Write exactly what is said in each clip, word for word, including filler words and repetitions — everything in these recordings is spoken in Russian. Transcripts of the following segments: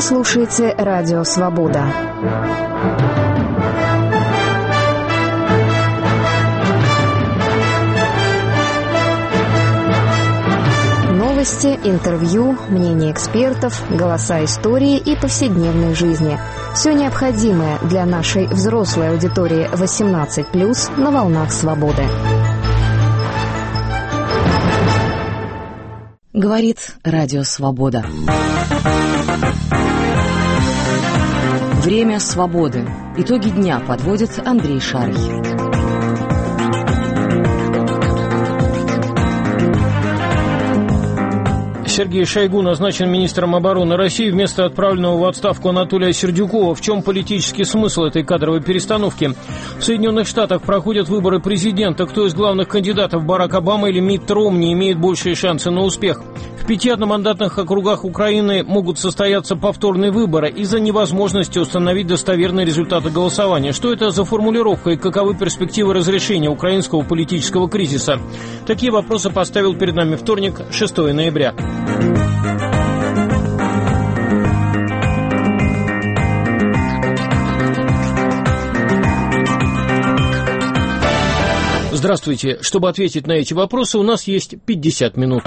слушаете Радио Свобода. Новости, интервью, мнения экспертов, голоса истории и повседневной жизни. Все необходимое для нашей взрослой аудитории восемнадцать плюс на волнах свободы. Говорит Радио Свобода. Время свободы. Итоги дня подводит Андрей Шарий. Сергей Шойгу назначен министром обороны России вместо отправленного в отставку Анатолия Сердюкова. В чем политический смысл этой кадровой перестановки? В Соединенных Штатах проходят выборы президента. Кто из главных кандидатов, Барак Обама или Митт Ромни, имеет большие шансы на успех? В пяти одномандатных округах Украины могут состояться повторные выборы из-за невозможности установить достоверные результаты голосования. Что это за формулировка и каковы перспективы разрешения украинского политического кризиса? Такие вопросы поставил перед нами вторник, шестого ноября. Здравствуйте. Чтобы ответить на эти вопросы, у нас есть пятьдесят минут.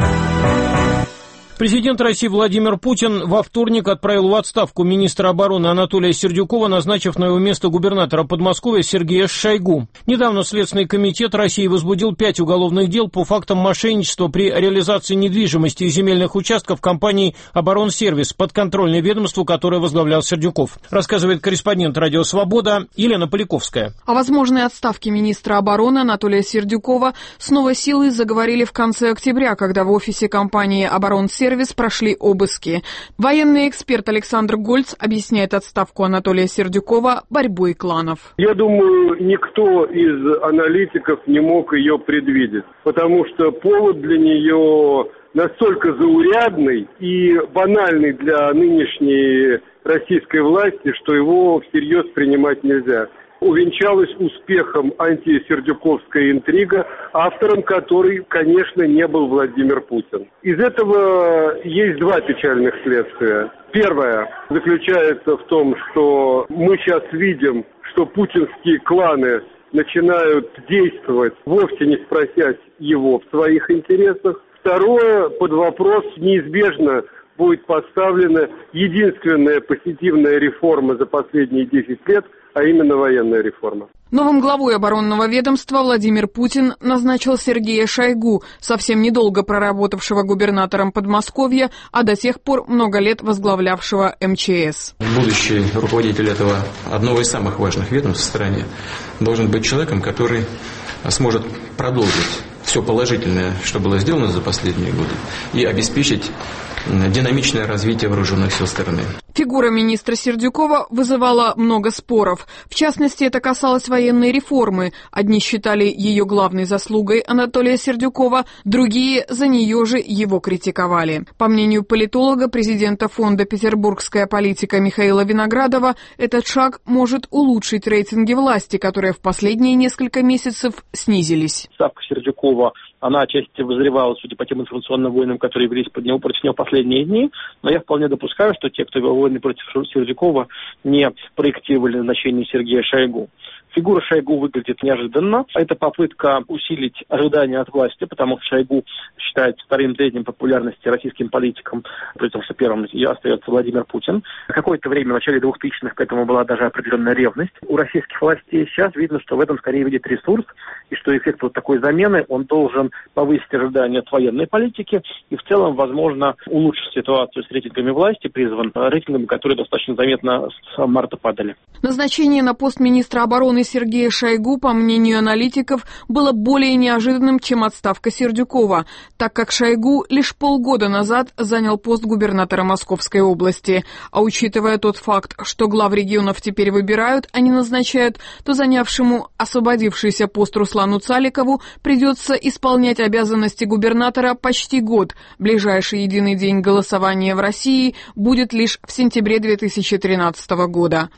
Президент России Владимир Путин во вторник отправил в отставку министра обороны Анатолия Сердюкова, назначив на его место губернатора Подмосковья Сергея Шойгу. Недавно Следственный комитет России возбудил пять уголовных дел по фактам мошенничества при реализации недвижимости и земельных участков компании «Оборонсервис», подконтрольной ведомству, которое возглавлял Сердюков. Рассказывает корреспондент «Радио Свобода» Елена Поляковская. О возможной отставке министра обороны Анатолия Сердюкова с новой силой заговорили в конце октября, когда в офисе компании «Оборонсервис» прошли обыски. Военный эксперт Александр Гольц объясняет отставку Анатолия Сердюкова борьбой кланов. Я думаю, никто из аналитиков не мог ее предвидеть, потому что повод для нее настолько заурядный и банальный для нынешней российской власти, что его всерьез принимать нельзя. Увенчалась успехом антисердюковская интрига, автором которой, конечно, не был Владимир Путин. Из этого есть два печальных следствия. Первое заключается в том, что мы сейчас видим, что путинские кланы начинают действовать, вовсе не спросясь его в своих интересах. Второе, под вопрос неизбежно будет поставлена единственная позитивная реформа за последние десять лет, а именно военная реформа. Новым главой оборонного ведомства Владимир Путин назначил Сергея Шойгу, совсем недолго проработавшего губернатором Подмосковья, а до тех пор много лет возглавлявшего эм че эс. Будущий руководитель этого одного из самых важных ведомств в стране должен быть человеком, который сможет продолжить все положительное, что было сделано за последние годы, и обеспечить динамичное развитие вооруженных сил страны. Фигура министра Сердюкова вызывала много споров. В частности, это касалось военной реформы. Одни считали ее главной заслугой Анатолия Сердюкова, другие за нее же его критиковали. По мнению политолога, президента фонда «Петербургская политика» Михаила Виноградова, этот шаг может улучшить рейтинги власти, которые в последние несколько месяцев снизились. Ставка Сердюкова, она отчасти вызревала, судя по тем информационным войнам, которые велись под него, против него последние дни, но я вполне допускаю, что те, кто вел войны против Сердюкова, не проектировали назначение Сергея Шойгу. Фигура Шойгу выглядит неожиданно. Это попытка усилить ожидания от власти, потому что Шойгу считается вторым третьим популярности российским политиком, при том, что первым остается Владимир Путин. Какое-то время, в начале двухтысячных, к этому была даже определенная ревность. У российских властей сейчас видно, что в этом скорее видит ресурс, и что эффект вот такой замены, он должен повысить ожидания от военной политики и в целом, возможно, улучшить ситуацию с рейтингами власти, призван рейтингами, которые достаточно заметно с марта падали. Назначение на пост министра обороны Сергея Шойгу, по мнению аналитиков, было более неожиданным, чем отставка Сердюкова, так как Шойгу лишь полгода назад занял пост губернатора Московской области. А учитывая тот факт, что глав регионов теперь выбирают, а не назначают, то занявшему освободившийся пост Руслану Цаликову придется исполнять обязанности губернатора почти год. Ближайший единый день голосования в России будет лишь в сентябре две тысячи тринадцатого года.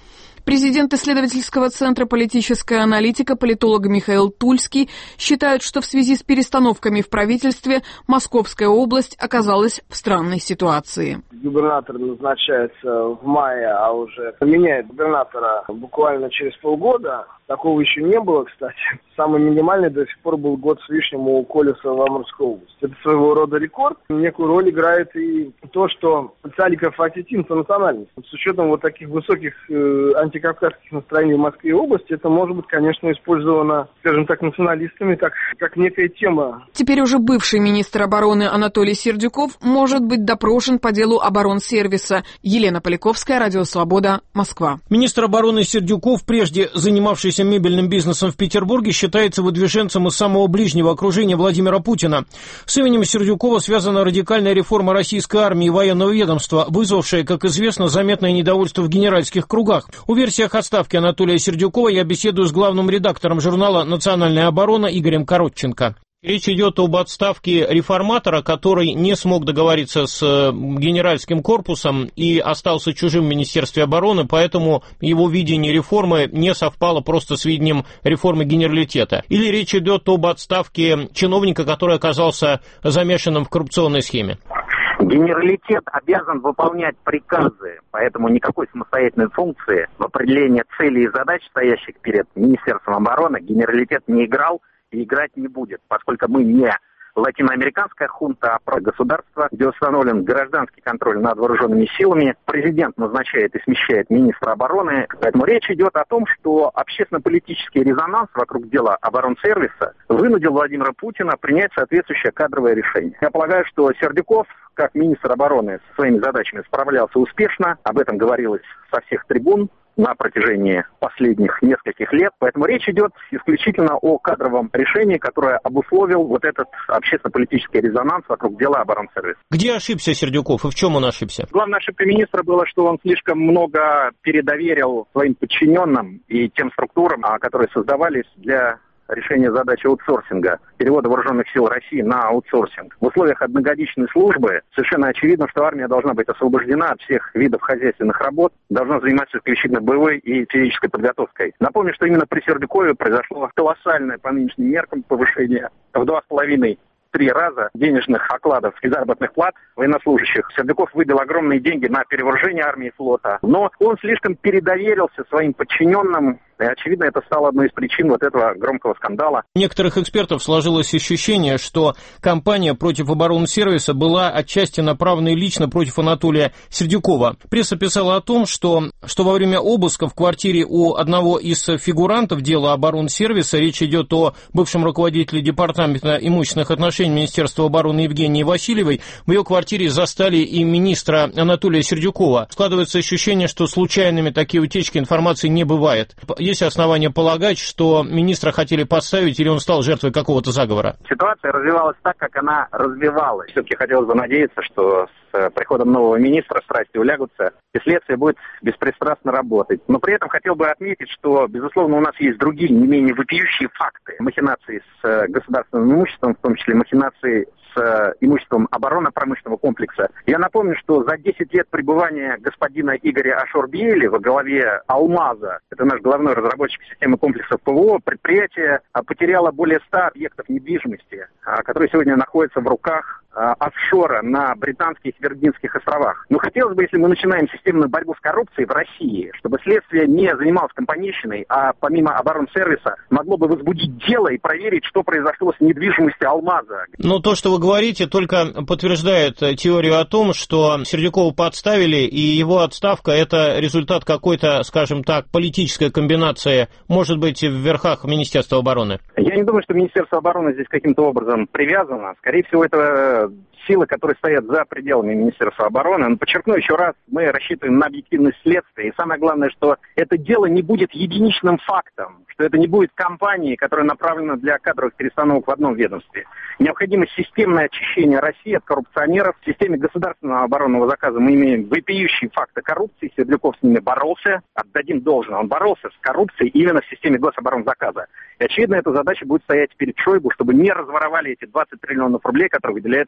Президент исследовательского центра «Политическая аналитика», политолог Михаил Тульский, считает, что в связи с перестановками в правительстве Московская область оказалась в странной ситуации. Губернатор назначается в мае, а уже меняет губернатора буквально через полгода. Такого еще не было, кстати. Самый минимальный до сих пор был год с лишним у Колеса в Амурской области. Это своего рода рекорд. Некую роль играет и то, что Цаликов осетин по национальности. С учетом вот таких высоких э, антикавказских настроений в Москве и области, это может быть, конечно, использовано, скажем так, националистами, как, как некая тема. Теперь уже бывший министр обороны Анатолий Сердюков может быть допрошен по делу оборонсервиса. Елена Поляковская, Радио Свобода, Москва. Министр обороны Сердюков, прежде занимавшийся мебельным бизнесом в Петербурге, считается выдвиженцем из самого ближнего окружения Владимира Путина. С именем Сердюкова связана радикальная реформа российской армии и военного ведомства, вызвавшая, как известно, заметное недовольство в генеральских кругах. О версиях отставки Анатолия Сердюкова я беседую с главным редактором журнала «Национальная оборона» Игорем Коротченко. Речь идет об отставке реформатора, который не смог договориться с генеральским корпусом и остался чужим в Министерстве обороны, поэтому его видение реформы не совпало просто с видением реформы генералитета. Или речь идет об отставке чиновника, который оказался замешанным в коррупционной схеме. Генералитет обязан выполнять приказы, поэтому никакой самостоятельной функции в определении целей и задач, стоящих перед Министерством обороны, генералитет не играл и играть не будет, поскольку мы не латиноамериканская хунта, а государство, где установлен гражданский контроль над вооруженными силами. Президент назначает и смещает министра обороны. Поэтому речь идет о том, что общественно-политический резонанс вокруг дела оборонсервиса вынудил Владимира Путина принять соответствующее кадровое решение. Я полагаю, что Сердюков, как министр обороны, со своими задачами справлялся успешно. Об этом говорилось со всех трибун на протяжении последних нескольких лет. Поэтому речь идет исключительно о кадровом решении, которое обусловил вот этот общественно-политический резонанс вокруг дела оборонсервиса. Где ошибся Сердюков и в чем он ошибся? Главная ошибка министра была, что он слишком много передоверил своим подчиненным и тем структурам, которые создавались для решение задачи аутсорсинга, перевода вооруженных сил России на аутсорсинг. В условиях одногодичной службы совершенно очевидно, что армия должна быть освобождена от всех видов хозяйственных работ, должна заниматься исключительно боевой и физической подготовкой. Напомню, что именно при Сердюкове произошло колоссальное по нынешним меркам повышение в два с половиной три раза денежных окладов и заработных плат военнослужащих. Сердюков выдал огромные деньги на перевооружение армии и флота, но он слишком передоверился своим подчиненным, и, очевидно, это стало одной из причин вот этого громкого скандала. У некоторых экспертов сложилось ощущение, что кампания против оборонсервиса была отчасти направлена и лично против Анатолия Сердюкова. Пресса писала о том, что, что во время обыска в квартире у одного из фигурантов дела оборонсервиса, речь идет о бывшем руководителе Департамента имущественных отношений Министерства обороны Евгении Васильевой, в ее квартире застали и министра Анатолия Сердюкова. Складывается ощущение, что случайными такие утечки информации не бывает. Есть основания полагать, что министра хотели подставить или он стал жертвой какого-то заговора? Ситуация развивалась так, как она развивалась. Все-таки хотелось бы надеяться, что с приходом нового министра страсти улягутся, и следствие будет беспристрастно работать. Но при этом хотел бы отметить, что, безусловно, у нас есть другие, не менее вопиющие факты махинаций с государственным имуществом, в том числе махинации с имуществом оборонно-промышленного комплекса. Я напомню, что за десять лет пребывания господина Игоря Ашурбиели во главе «Алмаза», это наш главной разработчик системы комплексов ПВО, предприятие потеряло более ста объектов недвижимости, которые сегодня находятся в руках офшора на Британских и Виргинских островах. Но хотелось бы, если мы начинаем системную борьбу с коррупцией в России, чтобы следствие не занималось компанейщиной, а помимо оборонсервиса могло бы возбудить дело и проверить, что произошло с недвижимостью «Алмаза». Но то, что вы говорите, только подтверждает теорию о том, что Сердюкова подставили, и его отставка – это результат какой-то, скажем так, политической комбинации, может быть, в верхах Министерства обороны. Я не думаю, что Министерство обороны здесь каким-то образом привязано. Скорее всего, это силы, которые стоят за пределами Министерства обороны. Но подчеркну еще раз, мы рассчитываем на объективность следствия. И самое главное, что это дело не будет единичным фактом, что это не будет кампанией, которая направлена для кадровых перестановок в одном ведомстве. Необходимо системное очищение России от коррупционеров. В системе государственного оборонного заказа мы имеем вопиющие факты коррупции. Сердюков с ними боролся. Отдадим должное. Он боролся с коррупцией именно в системе гособоронзаказа. И, очевидно, эта задача будет стоять перед Шойгу, чтобы не разворовали эти двадцать триллионов рублей, которые выделяются на перевооружение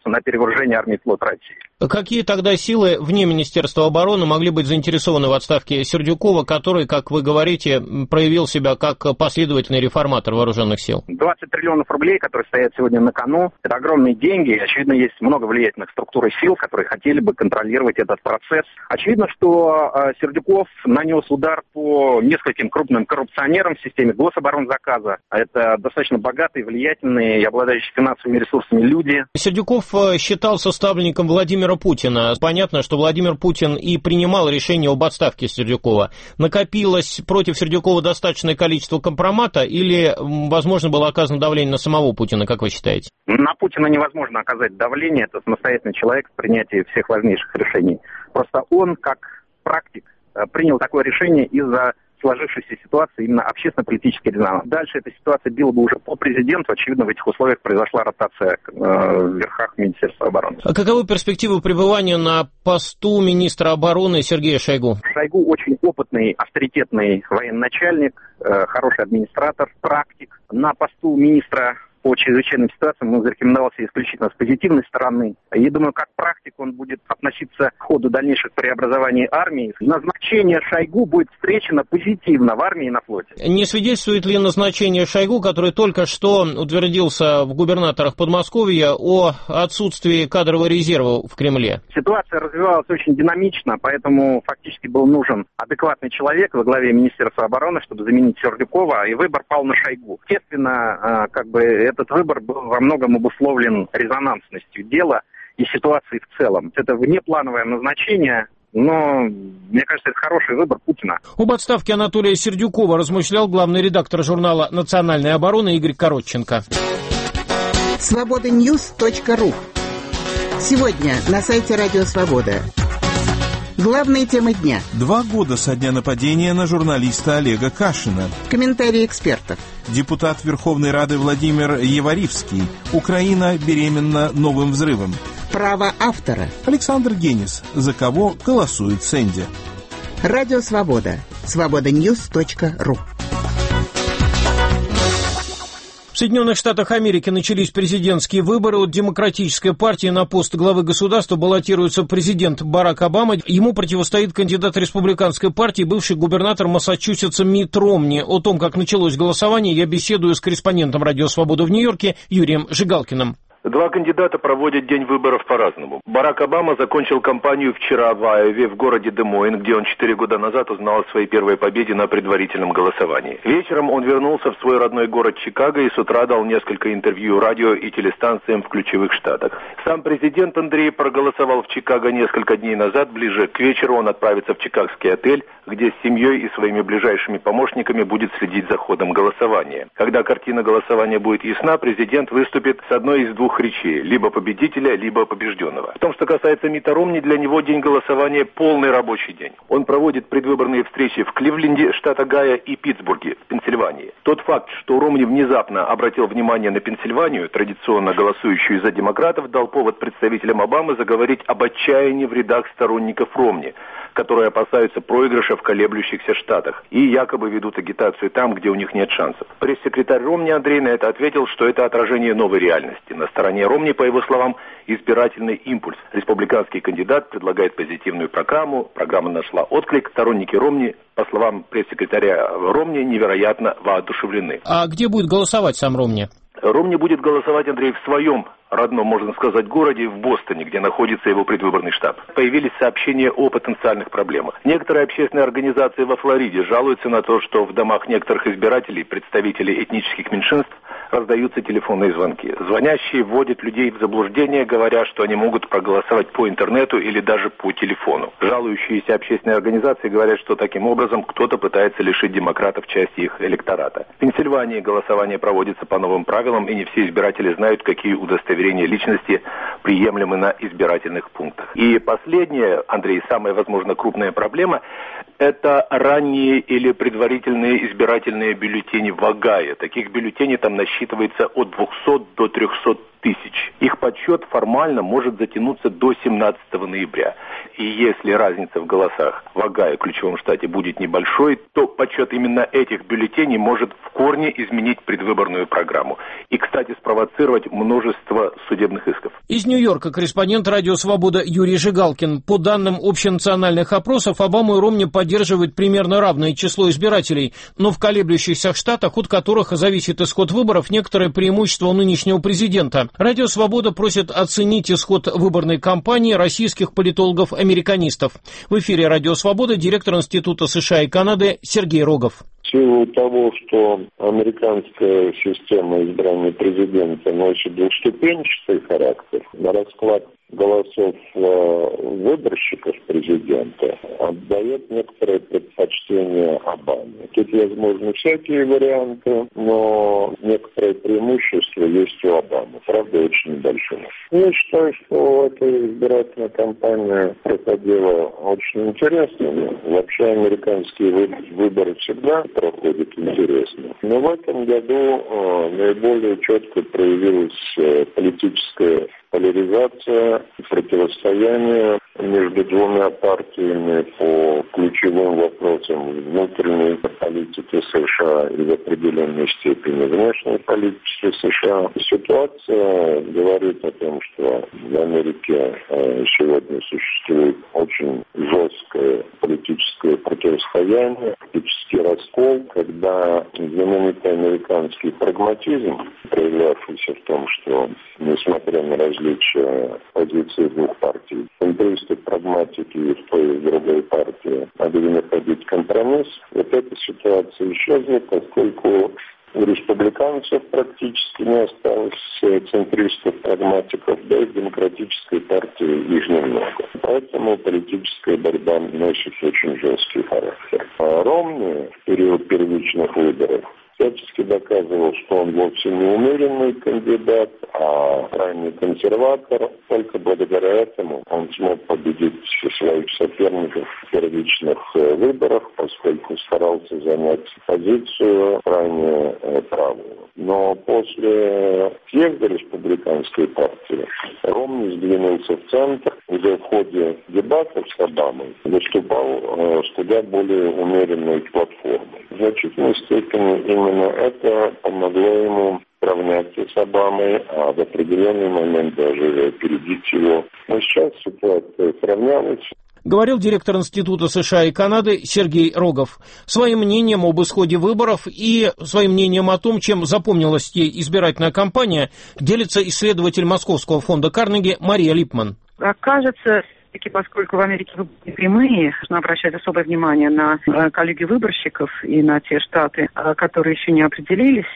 вооружения армии и флота России. Какие тогда силы вне Министерства обороны могли быть заинтересованы в отставке Сердюкова, который, как вы говорите, проявил себя как последовательный реформатор вооруженных сил? двадцать триллионов рублей, которые стоят сегодня на кону, это огромные деньги. Очевидно, есть много влиятельных структур и сил, которые хотели бы контролировать этот процесс. Очевидно, что э, Сердюков нанес удар по нескольким крупным коррупционерам в системе гособоронзаказа. Это достаточно богатые, влиятельные и обладающие финансовыми ресурсами люди. Сердюков считался ставленником Владимира Путина. Понятно, что Владимир Путин и принимал решение об отставке Сердюкова. Накопилось против Сердюкова достаточное количество компромата или, возможно, было оказано давление на самого Путина, как вы считаете? На Путина невозможно оказать давление. Это самостоятельный человек в принятии всех важнейших решений. Просто он, как практик, принял такое решение из-за сложившейся ситуации, именно общественно-политический резонанс. Дальше эта ситуация била бы уже по президенту. Очевидно, в этих условиях произошла ротация э, в верхах Министерства обороны. А каковы перспективы пребывания на посту министра обороны Сергея Шойгу? Шойгу очень опытный, авторитетный военачальник, э, хороший администратор, практик. На посту министра по чрезвычайным ситуациям он зарекомендовался исключительно с позитивной стороны. Я думаю, как практик он будет относиться к ходу дальнейших преобразований армии. Назначение Шойгу будет встречено позитивно в армии и на флоте. Не свидетельствует ли назначение Шойгу, который только что утвердился в губернаторах Подмосковья, о отсутствии кадрового резерва в Кремле? Ситуация развивалась очень динамично, поэтому фактически был нужен адекватный человек во главе Министерства обороны, чтобы заменить Сердюкова, и выбор пал на Шойгу. Естественно, как бы этот выбор был во многом обусловлен резонансностью дела и ситуации в целом. Это внеплановое назначение, но, мне кажется, это хороший выбор Путина. Об отставке Анатолия Сердюкова размышлял главный редактор журнала «Национальная оборона» Игорь Коротченко. свобода ньюс точка ру. Сегодня на сайте Радио Свобода. Главные темы дня. Два года со дня нападения на журналиста Олега Кашина. Комментарии экспертов. Депутат Верховной Рады Владимир Еваривский. Украина беременна новым взрывом. Право автора. Александр Генис. За кого голосует Сэнди. Радио Свобода. свобода ньюс точка ру. В Соединенных Штатах Америки начались президентские выборы. От Демократической партии на пост главы государства баллотируется президент Барак Обама. Ему противостоит кандидат Республиканской партии, бывший губернатор Массачусетса Митт Ромни. О том, как началось голосование, я беседую с корреспондентом «Радио Свобода» в Нью-Йорке Юрием Жигалкиным. Два кандидата проводят день выборов по-разному. Барак Обама закончил кампанию вчера в Айове, в городе Де-Мойн, где он четыре года назад узнал о своей первой победе на предварительном голосовании. Вечером он вернулся в свой родной город Чикаго и с утра дал несколько интервью радио и телестанциям в ключевых штатах. Сам президент Андрей проголосовал в Чикаго несколько дней назад. Ближе к вечеру он отправится в чикагский отель, где с семьей и своими ближайшими помощниками будет следить за ходом голосования. Когда картина голосования будет ясна, президент выступит с одной из двух речей, либо победителя, либо побежденного. В том, что касается Митта Ромни, для него день голосования полный рабочий день. Он проводит предвыборные встречи в Кливленде, штат Огайо, и Питтсбурге, Пенсильвании. Тот факт, что Ромни внезапно обратил внимание на Пенсильванию, традиционно голосующую за демократов, дал повод представителям Обамы заговорить об отчаянии в рядах сторонников Ромни, которые опасаются проигрыша в колеблющихся штатах и якобы ведут агитацию там, где у них нет шансов. Пресс-секретарь Ромни Андрей на это ответил, что это отражение новой реальности. На стороне Ромни, по его словам, избирательный импульс. Республиканский кандидат предлагает позитивную программу, программа нашла отклик. Сторонники Ромни, по словам пресс-секретаря Ромни, невероятно воодушевлены. А где будет голосовать сам Ромни? Ромни будет голосовать, Андрей, в своем родном, можно сказать, городе, в Бостоне, где находится его предвыборный штаб. Появились сообщения о потенциальных проблемах. Некоторые общественные организации во Флориде жалуются на то, что в домах некоторых избирателей, представителей этнических меньшинств, раздаются телефонные звонки. Звонящие вводят людей в заблуждение, говоря, что они могут проголосовать по интернету или даже по телефону. Жалующиеся общественные организации говорят, что таким образом кто-то пытается лишить демократов части их электората. В Пенсильвании голосование проводится по новым правилам, и не все избиратели знают, какие удостоверения личности приемлемы на избирательных пунктах. И последняя, Андрей, самая, возможно, крупная проблема – это ранние или предварительные избирательные бюллетени в Огайо. Таких бюллетеней там насчитывается от двухсот до трехсот тысяч. Их подсчет формально может затянуться до семнадцатого ноября. И если разница в голосах в Огайо, ключевом штате, будет небольшой, то подсчет именно этих бюллетеней может в корне изменить предвыборную программу. И, кстати, спровоцировать множество судебных исков. Из Нью-Йорка корреспондент «Радио Свобода» Юрий Жигалкин. По данным общенациональных опросов, Обаму и Ромни поддерживает примерно равное число избирателей, но в колеблющихся штатах, от которых зависит исход выборов, некоторое преимущество у нынешнего президента. «Радио Свобода» просит оценить исход выборной кампании российских политологов-американистов. В эфире «Радио Свобода» директор Института США и Канады Сергей Рогов. В силу того, что американская система избрания президента носит двухступенчатый характер, на расклад голосов выборщиков президента отдает некоторое предпочтение Обаме. Тут возможны всякие варианты, но некоторое преимущество есть у Обамы, правда, очень небольшое. Я считаю, что эта избирательная кампания проходила очень интересно. Вообще американские выборы всегда проходят интересно. Но в этом году э, наиболее четко проявилась э, политическая поляризация, противостояние между двумя партиями по ключевым вопросам внутренней политики США и в определенной степени внешней политики США. Ситуация говорит о том, что в Америке сегодня существует очень жесткое политическое противостояние, политический раскол, когда знаменитый американский прагматизм, проявлявшийся в том, что, несмотря на различия позиции двух партий, центристы, прагматики и в той и в другой партии могли находить компромисс, вот эта ситуация исчезнет, поскольку у республиканцев практически не осталось центристов, прагматиков, да и в демократической партии их немного. Поэтому политическая борьба носит очень жесткий характер. А Ромни в период первичных выборов всячески доказывал, что он вовсе не умеренный кандидат, а крайний консерватор. Только благодаря этому он смог победить своих соперников в первичных выборах, поскольку старался занять позицию крайне правую. Но после съезда республиканской партии Ромни сдвинулся в центр, где в ходе дебатов с Обамой выступал с куда более умеренной платформой. В значительной степени именно это помогло ему сравняться с Обамой, а в определенный момент даже опередить его. Но сейчас ситуация сравнялась. Говорил директор Института США и Канады Сергей Рогов. Своим мнением об исходе выборов и своим мнением о том, чем запомнилась ей избирательная кампания, делится исследователь Московского фонда Карнеги Мария Липман. Кажется, поскольку в Америке выборы прямые, нужно обращать особое внимание на коллеги выборщиков и на те штаты, которые еще не определились,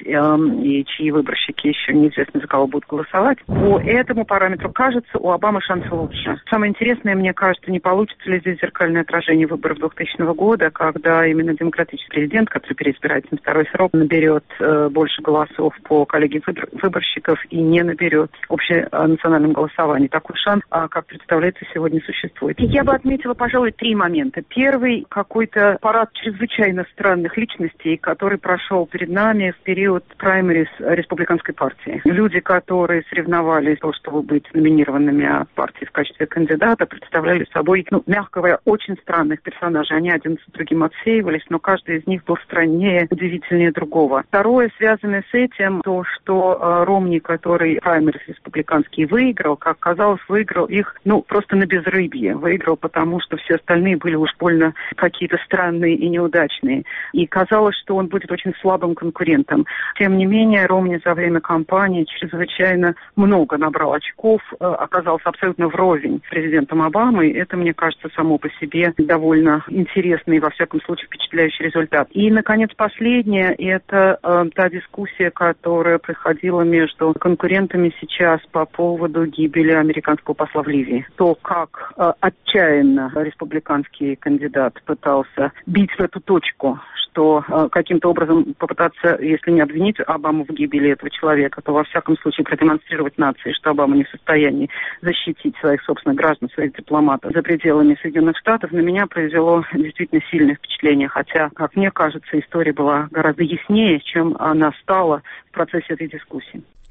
и чьи выборщики еще неизвестно, за кого будут голосовать. По этому параметру, кажется, у Обамы шансы лучше. Самое интересное, мне кажется, не получится ли здесь зеркальное отражение выборов двухтысячного года, когда именно демократический президент, который переизбирается на второй срок, наберет больше голосов по коллегии выборщиков и не наберет общенациональном голосовании. Такой шанс, как представляется сегодня, существует. Я бы отметила, пожалуй, три момента. Первый – какой-то парад чрезвычайно странных личностей, который прошел перед нами в период праймерис республиканской партии. Люди, которые соревновались в том, чтобы быть номинированными от партии в качестве кандидата, представляли собой, ну, мягко говоря, очень странных персонажей. Они один с другим отсеивались, но каждый из них был страннее, удивительнее другого. Второе, связанное с этим, то, что э, Ромни, который праймерис республиканский выиграл, как казалось, выиграл их, ну, просто на безрыбье. Выиграл, потому что все остальные были уж больно какие-то странные и неудачные. И казалось, что он будет очень слабым конкурентом. Тем не менее, Ромни за время кампании чрезвычайно много набрал очков, оказался абсолютно вровень с президентом Обамой. Это, мне кажется, само по себе довольно интересный, во всяком случае, впечатляющий результат. И, наконец, последнее, это э, та дискуссия, которая происходила между конкурентами сейчас по поводу гибели американского посла в Ливии. То, как отчаянно республиканский кандидат пытался бить в эту точку, что каким-то образом попытаться, если не обвинить Обаму в гибели этого человека, то во всяком случае продемонстрировать нации, что Обама не в состоянии защитить своих собственных граждан, своих дипломатов за пределами Соединенных Штатов, на меня произвело действительно сильное впечатление. Хотя, как мне кажется, история была гораздо яснее, чем она стала в процессе этой дискуссии.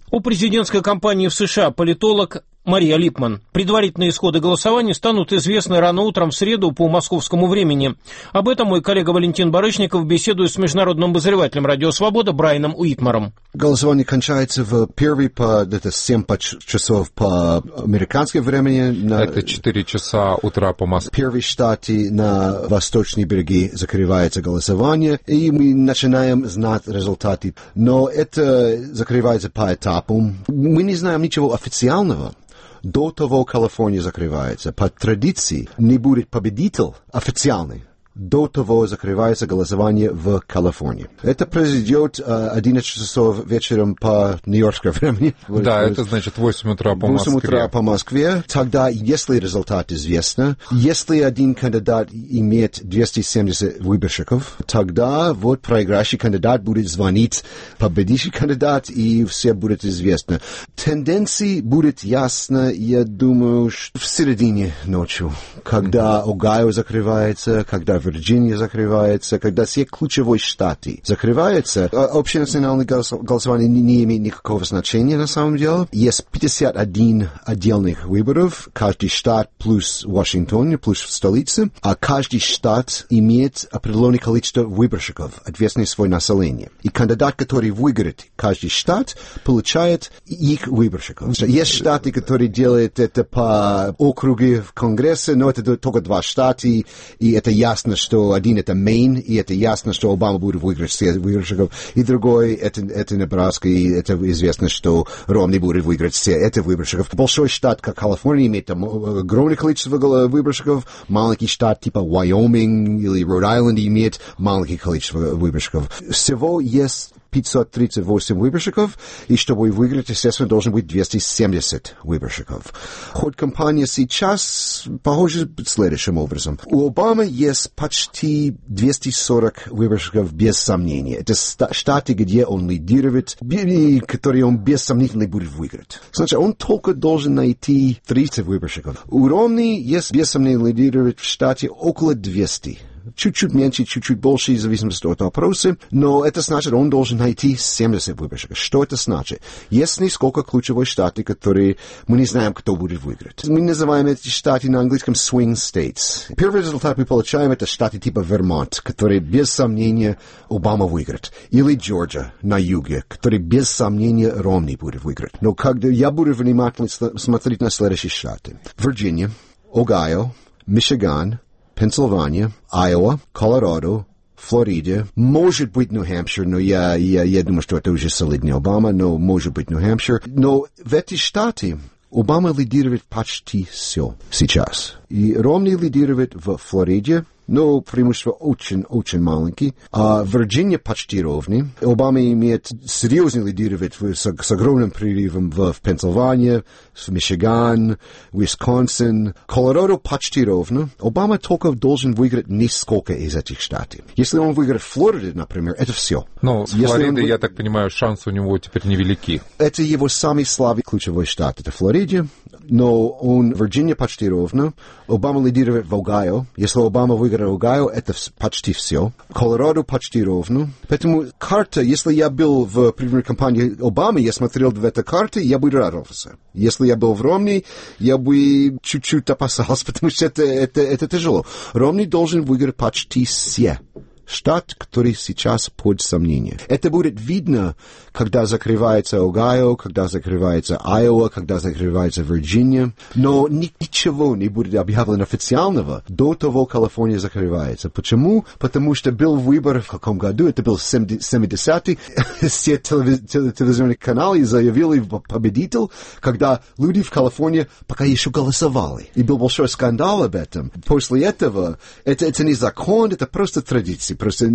У президентской кампании в США политолог Мария Липман. Предварительные исходы голосования станут известны рано утром в среду по московскому времени. Об этом мой коллега Валентин Барышников беседует с международным обозревателем «Радио Свобода» Брайаном Уитмаром. Голосование кончается в первый по это семь часов по американскому времени. На... Это четыре часа утра по Москве. В первой штате на восточной береге закрывается голосование, и мы начинаем знать результаты. Но это закрывается по этапам. Мы не знаем ничего официального. До того Калифорния закрывается. По традиции не будет победитель официальный. До того закрывается голосование в Калифорнии. Это произойдет э, одиннадцать часов вечером по нью-йоркскому времени. Да, это значит восемь утра по Москве. восемь утра по Москве. Тогда, если результат известен, если один кандидат имеет двести семьдесят выборщиков, тогда вот проигравший кандидат будет звонить победивший кандидат, и все будет известно. Тенденции будет ясно, я думаю, в середине ночи, когда Огайо закрывается, когда Вирджиния закрывается, когда все ключевые штаты закрываются, общенациональное голосование не, не имеет никакого значения на самом деле. Есть пятьдесят один отдельных выборов, каждый штат плюс Вашингтон, плюс столица, а каждый штат имеет определенное количество выборщиков, ответственность свое население. И кандидат, который выиграет каждый штат, получает их выборщиков. Есть штаты, которые делают это по округе в Конгрессе, но это только два штата, и это ясно, что один это Мэйн, и это ясно, что Обама будет выиграть все выборщиков, и другой это, это Небраска, и это известно, что Ромни будет выиграть все это выборщиков. Большой штат, как Калифорния, имеет там огромное количество выборщиков, маленький штат типа Вайоминг или Род-Айленд имеет маленькое количество выборщиков. Всего есть пятьсот тридцать восемь выборщиков, и чтобы выиграть, естественно, должен быть двести семьдесят выборщиков. Ход кампании сейчас похоже следующим образом. У Обамы есть почти двести сорок выборщиков без сомнения. Это штаты, где он лидирует, которые он без сомнений будет выиграть. Значит, он только должен найти тридцать выборщиков. У Ромни есть без сомнения лидирует в штате около двухсот. Чуть-чуть меньше, чуть-чуть больше, в зависимости от вопроса, но это значит, он должен найти семьдесят выборщиков. Что это значит? Есть несколько ключевых штатов, которые мы не знаем, кто будет выиграть. Мы называем эти штаты на английском swing states. Первый результат мы получаем, это штаты типа Вермонт, которые без сомнения Обама выиграет. Или Джорджия на юге, который без сомнения Ромни будет выиграть. Но когда я буду внимательно смотреть на следующие штаты. Вирджиния, Огайо, Мичиган, Пенсильвания, Айова, Колорадо, Флорида, может быть Нью-Хэмпшир, но я, я, я думаю, что это уже солидный Обама, но может быть Нью-Хэмпшир. Но в эти штаты Обама лидирует почти все сейчас. И Ромни лидирует в Флориде, но преимущество очень-очень маленький. А Вирджиния почти ровный. Обама имеет серьезный лидировать с, с огромным прерывом в, в Пенсильвании, в Мичиган, Висконсин. Колорадо почти ровно. Обама только должен выиграть несколько из этих штатов. Если он выиграет Флориду, например, это все. Но с Флоридой, он... я так понимаю, шансы у него теперь невелики. Это его самый слабый ключевой штат. Это Флорида. Но он Вирджиния почти ровно. Обама лидирует в Огайо. Если Обама выиграет Огайо, это почти все. Колорадо почти ровно. Поэтому карта, если я был в предвыборной кампании Обамы, я смотрел в эту карту, я бы радовался. Если я был в Ромни, я бы чуть-чуть опасался, потому что это, это, это тяжело. Ромни должен выиграть почти все. Штат, который сейчас под сомнением. Это будет видно, когда закрывается Огайо, когда закрывается Айова, когда закрывается Вирджиния. Но ничего не будет объявлено официального до того, Калифорния закрывается. Почему? Потому что был выбор в каком году? Это был семидесятый. Все телевизионные каналы заявили победитель, когда люди в Калифорнии пока еще голосовали. И был большой скандал об этом. После этого это, это не закон, это просто традиция. Просто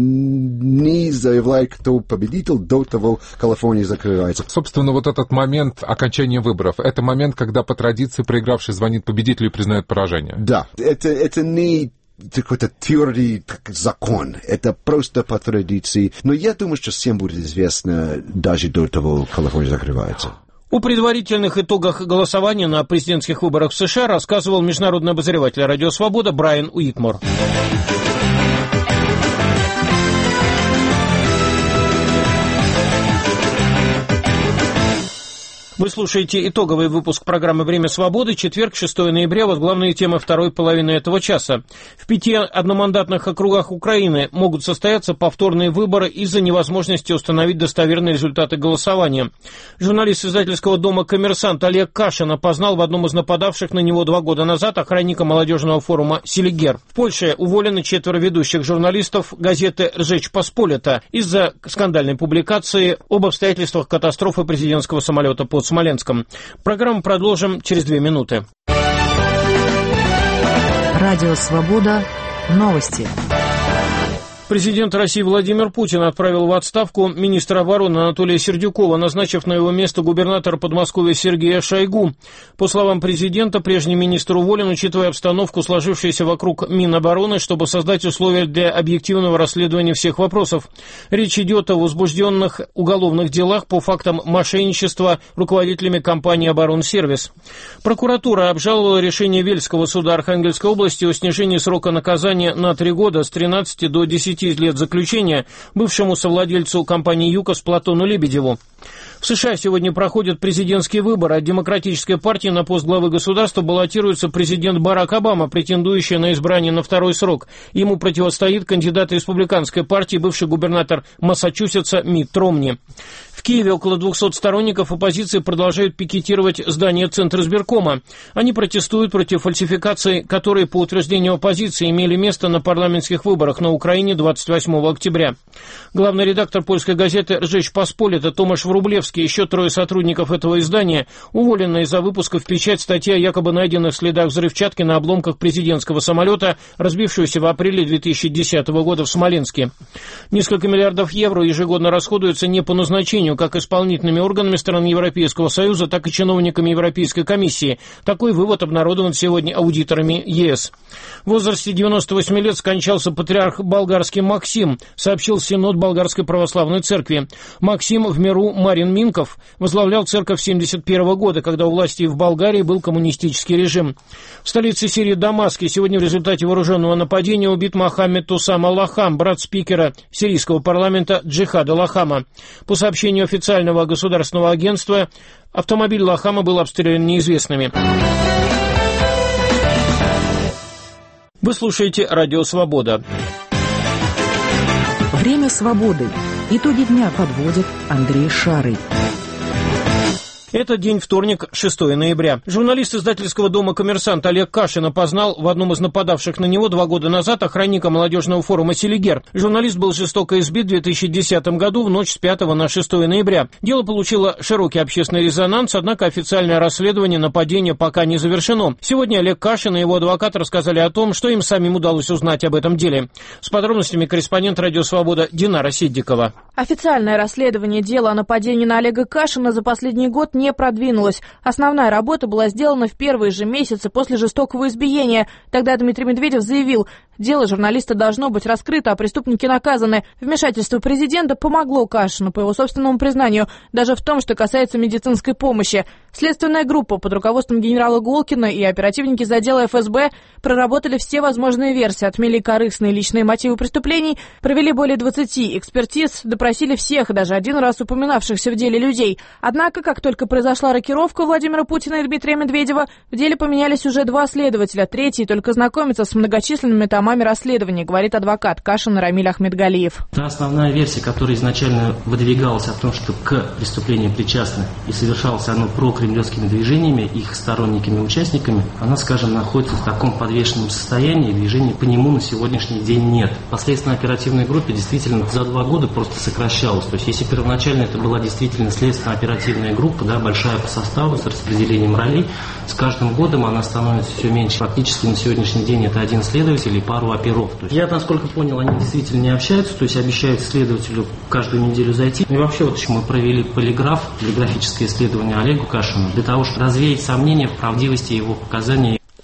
не заявляет, кто победитель, до того Калифорния закрывается. Собственно, вот этот момент окончания выборов, это момент, когда по традиции проигравший звонит победителю и признает поражение. Да, это, это не какой-то твердый закон, это просто по традиции. Но я думаю, что всем будет известно даже до того, Калифорния закрывается. О предварительных итогах голосования на президентских выборах в США рассказывал международный обозреватель «Радио Свобода» Брайан Уитмар. Вы слушаете итоговый выпуск программы «Время свободы», четверг, шестого ноября. Вот главные темы второй половины этого часа. В пяти одномандатных округах Украины могут состояться повторные выборы из-за невозможности установить достоверные результаты голосования. Журналист издательского дома «Коммерсант» Олег Кашин опознал в одном из нападавших на него два года назад охранника молодежного форума «Селигер». В Польше уволены четверо ведущих журналистов газеты «Rzecz Pospolita» из-за скандальной публикации об обстоятельствах катастрофы президентского самолета под Смоленском. Программу продолжим через две минуты. Радио «Свобода». Новости. Президент России Владимир Путин отправил в отставку министра обороны Анатолия Сердюкова, назначив на его место губернатора Подмосковья Сергея Шойгу. По словам президента, прежний министр уволен, учитывая обстановку, сложившуюся вокруг Минобороны, чтобы создать условия для объективного расследования всех вопросов. Речь идет о возбужденных уголовных делах по фактам мошенничества руководителями компании «Оборонсервис». Прокуратура обжаловала решение Вельского суда Архангельской области о снижении срока наказания на три года с тринадцати до десяти лет заключения бывшему совладельцу компании «ЮКОС» Платону Лебедеву. В США сегодня проходят президентские выборы. От Демократической партии на пост главы государства баллотируется президент Барак Обама, претендующий на избрание на второй срок. Ему противостоит кандидат Республиканской партии, бывший губернатор Массачусетса Митт Ромни. В Киеве около двухсот сторонников оппозиции продолжают пикетировать здание Центризбиркома. Они протестуют против фальсификаций, которые, по утверждению оппозиции, имели место на парламентских выборах на Украине двадцать восьмого октября. Главный редактор польской газеты «Rzecz Pospolita» Томаш Врублевский и еще трое сотрудников этого издания уволены из-за выпуска в печать статьи о якобы найденных следах взрывчатки на обломках президентского самолета, разбившегося в апреле две тысячи десятого года в Смоленске. Несколько миллиардов евро ежегодно расходуются не по назначению, как исполнительными органами стран Европейского Союза, так и чиновниками Европейской комиссии. Такой вывод обнародован сегодня аудиторами ЕС. В возрасте девяноста восьми лет скончался патриарх болгарский Максим, сообщил Синод Болгарской православной церкви. Максим в миру Марин Минков возглавлял церковь с семьдесят первого года, когда у власти в Болгарии был коммунистический режим. В столице Сирии Дамаске сегодня в результате вооруженного нападения убит Мохаммед Тусам Аллахам, брат спикера сирийского парламента Джихада Лахама. По сообщению официального государственного агентства, автомобиль Лахама был обстрелян неизвестными. Вы слушаете «Радио Свобода». Время свободы. Итоги дня подводит Андрей Шарый. Это день вторник, шестого ноября. Журналист издательского дома «Коммерсант» Олег Кашин опознал в одном из нападавших на него два года назад охранника молодежного форума «Селигер». Журналист был жестоко избит в две тысячи десятом году в ночь с пятого на шестое ноября. Дело получило широкий общественный резонанс, однако официальное расследование нападения пока не завершено. Сегодня Олег Кашин и его адвокат рассказали о том, что им самим удалось узнать об этом деле. С подробностями корреспондент «Радио Свобода» Динара Сиддикова. Официальное расследование дела о нападении на Олега Кашина за последний год не продвинулась. Основная работа была сделана в первые же месяцы после жестокого избиения. Тогда Дмитрий Медведев заявил, дело журналиста должно быть раскрыто, а преступники наказаны. Вмешательство президента помогло Кашину, по его собственному признанию, даже в том, что касается медицинской помощи. Следственная группа под руководством генерала Голкина и оперативники из отдела эф эс бэ проработали все возможные версии, отмели корыстные личные мотивы преступлений, провели более двадцати экспертиз, допросили всех, даже один раз упоминавшихся в деле людей. Однако, как только произошла рокировка Владимира Путина и Дмитрия Медведева, в деле поменялись уже два следователя, третий только знакомится с многочисленными томами расследования, говорит адвокат Кашина Рамиль Ахмедгалиев. Та основная версия, которая изначально выдвигалась о том, что к преступлению причастны и совершалось оно прокремлевскими движениями, их сторонниками и участниками, она, скажем, находится в таком подвешенном состоянии, и движения по нему на сегодняшний день нет. По следственно-оперативной группе действительно за два года просто сокращалось. То есть если первоначально это была действительно следственно-оперативная группа, да, большая по составу, с распределением ролей, с каждым годом она становится все меньше. Фактически на сегодняшний день это один следователь и пару оперов. То есть я, насколько понял, они действительно не общаются, то есть обещают следователю каждую неделю зайти. Ну и вообще вот еще мы провели полиграф, полиграфическое исследование Олегу Кашину, для того, чтобы развеять сомнения в правдивости его показаний.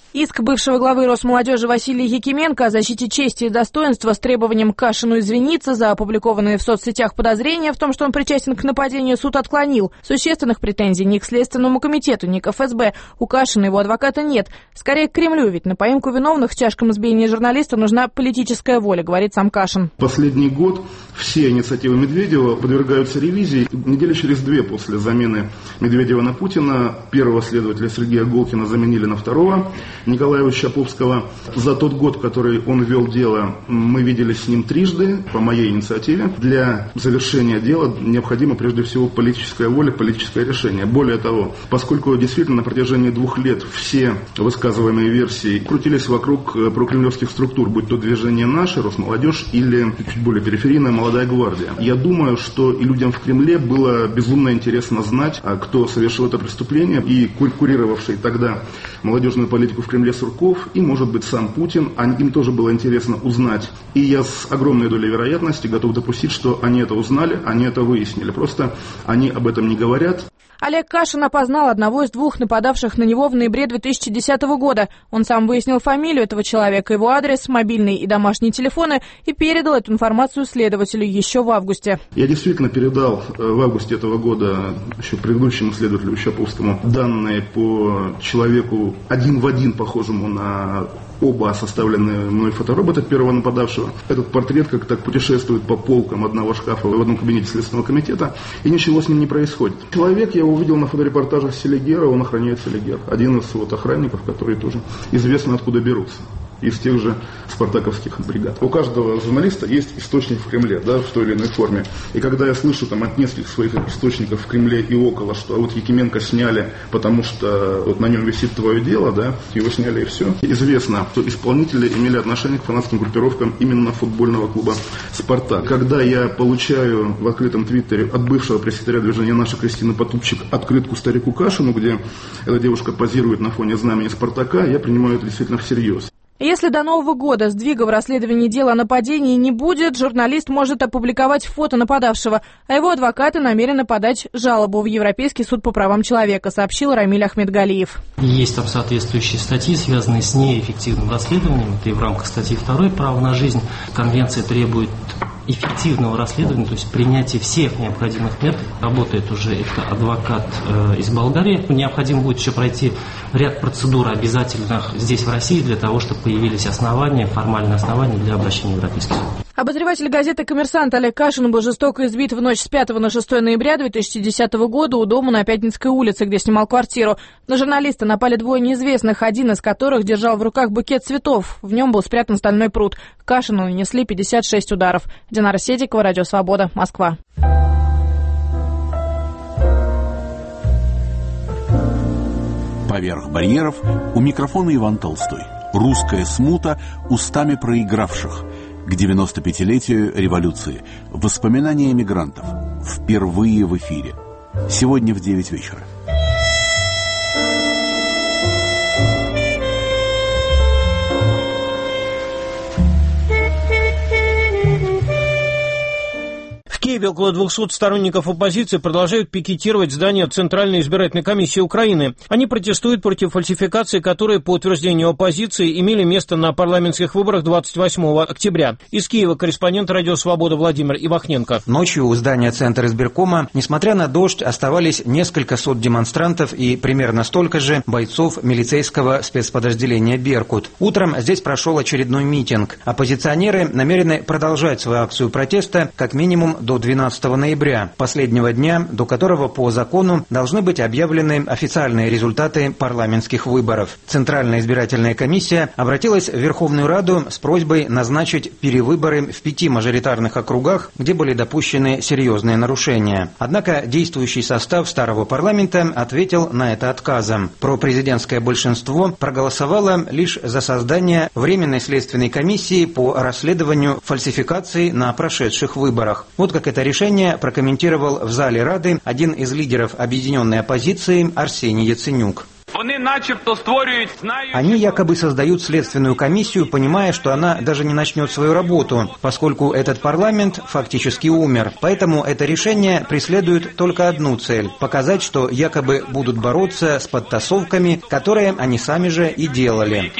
Иск бывшего главы Росмолодежи Василия Якименко о защите чести и достоинства с требованием Кашину извиниться за опубликованные в соцсетях подозрения в том, что он причастен к нападению, суд отклонил. Существенных претензий ни к Следственному комитету, ни к эф эс бэ у Кашина и его адвоката нет. Скорее к Кремлю, ведь на поимку виновных в тяжком избиении журналиста нужна политическая воля, говорит сам Кашин. Последний год все инициативы Медведева подвергаются ревизии. Недели через две после замены Медведева на Путина первого следователя Сергея Голкина заменили на второго, Николая Щаповского. За тот год, который он вел дело, мы виделись с ним трижды по моей инициативе. Для завершения дела необходима прежде всего политическая воля, политическое решение. Более того, поскольку действительно на протяжении двух лет все высказываемые версии крутились вокруг прокремлевских структур, будь то движение «Наше», Росмолодежь или чуть более периферийная «Молодая гвардия». Я думаю, что и людям в Кремле было безумно интересно знать, кто совершил это преступление, и курировавший тогда молодежную политику в Кремле Сурков, и, может быть, сам Путин. Им тоже было интересно узнать. И я с огромной долей вероятности готов допустить, что они это узнали, они это выяснили. Просто они об этом не говорят. Олег Кашин опознал одного из двух нападавших на него в ноябре две тысячи десятого года. Он сам выяснил фамилию этого человека, его адрес, мобильный и домашние телефоны и передал эту информацию следователю еще в августе. Я действительно передал в августе этого года еще предыдущему следователю Щаповскому данные по человеку один в один похожему на оба составленные мной фоторобота первого нападавшего. Этот портрет как так путешествует по полкам одного шкафа в одном кабинете Следственного комитета, и ничего с ним не происходит. Человек, я его увидел на фоторепортажах Селигера, он охраняет Селигер. Один из вот охранников, которые тоже известно откуда берутся. Из тех же спартаковских бригад. У каждого журналиста есть источник в Кремле, да, в той или иной форме. И когда я слышу там от нескольких своих источников в Кремле и около, что вот Якименко сняли, потому что вот на нем висит твое дело, да, его сняли и все. Известно, что исполнители имели отношение к фанатским группировкам именно футбольного клуба «Спартак». Когда я получаю в открытом твиттере от бывшего пресс-секретаря движения «Наша» Кристины Потупчик открытку старику Кашину, где эта девушка позирует на фоне знамени «Спартака», я принимаю это действительно всерьез. Если до Нового года сдвига в расследовании дела о нападении не будет, журналист может опубликовать фото нападавшего, а его адвокаты намерены подать жалобу в Европейский суд по правам человека, сообщил Рамиль Ахмедгалиев. Есть там соответствующие статьи, связанные с неэффективным расследованием. Это и в рамках статьи два «Право на жизнь». Конвенция требует эффективного расследования, то есть принятия всех необходимых мер. Работает уже это адвокат э, из Болгарии. Необходимо будет еще пройти ряд процедур обязательных здесь, в России, для того, чтобы появились основания, формальные основания для обращения в Европейский суд. Обозреватель газеты «Коммерсант» Олег Кашин был жестоко избит в ночь с пятого на шестое ноября две тысячи десятого года у дома на Пятницкой улице, где снимал квартиру. На журналиста напали двое неизвестных, один из которых держал в руках букет цветов. В нем был спрятан стальной пруд. Кашину нанесли пятьдесят шесть ударов. Динара Седикова, Радио Свобода, Москва. Поверх барьеров у микрофона Иван Толстой. Русская смута устами проигравших. К девяностопятилетию революции. Воспоминания эмигрантов. Впервые в эфире. Сегодня в девять вечера. В Киеве около двухсот сторонников оппозиции продолжают пикетировать здание Центральной избирательной комиссии Украины. Они протестуют против фальсификаций, которые, по утверждению оппозиции, имели место на парламентских выборах двадцать восьмого октября. Из Киева корреспондент Радио Свобода Владимир Ивахненко. Ночью у здания Центра избиркома, несмотря на дождь, оставались несколько сот демонстрантов и примерно столько же бойцов милицейского спецподразделения «Беркут». Утром здесь прошел очередной митинг. Оппозиционеры намерены продолжать свою акцию протеста как минимум до двенадцатого ноября, последнего дня, до которого по закону должны быть объявлены официальные результаты парламентских выборов. Центральная избирательная комиссия обратилась в Верховную Раду с просьбой назначить перевыборы в пяти мажоритарных округах, где были допущены серьезные нарушения. Однако действующий состав старого парламента ответил на это отказом. Пропрезидентское большинство проголосовало лишь за создание Временной следственной комиссии по расследованию фальсификаций на прошедших выборах. Вот как это решение прокомментировал в зале Рады один из лидеров объединенной оппозиции Арсений Яценюк. Они якобы создают следственную комиссию, понимая, что она даже не начнет свою работу, поскольку этот парламент фактически умер. Поэтому это решение преследует только одну цель – показать, что якобы будут бороться с подтасовками, которые они сами же и делали.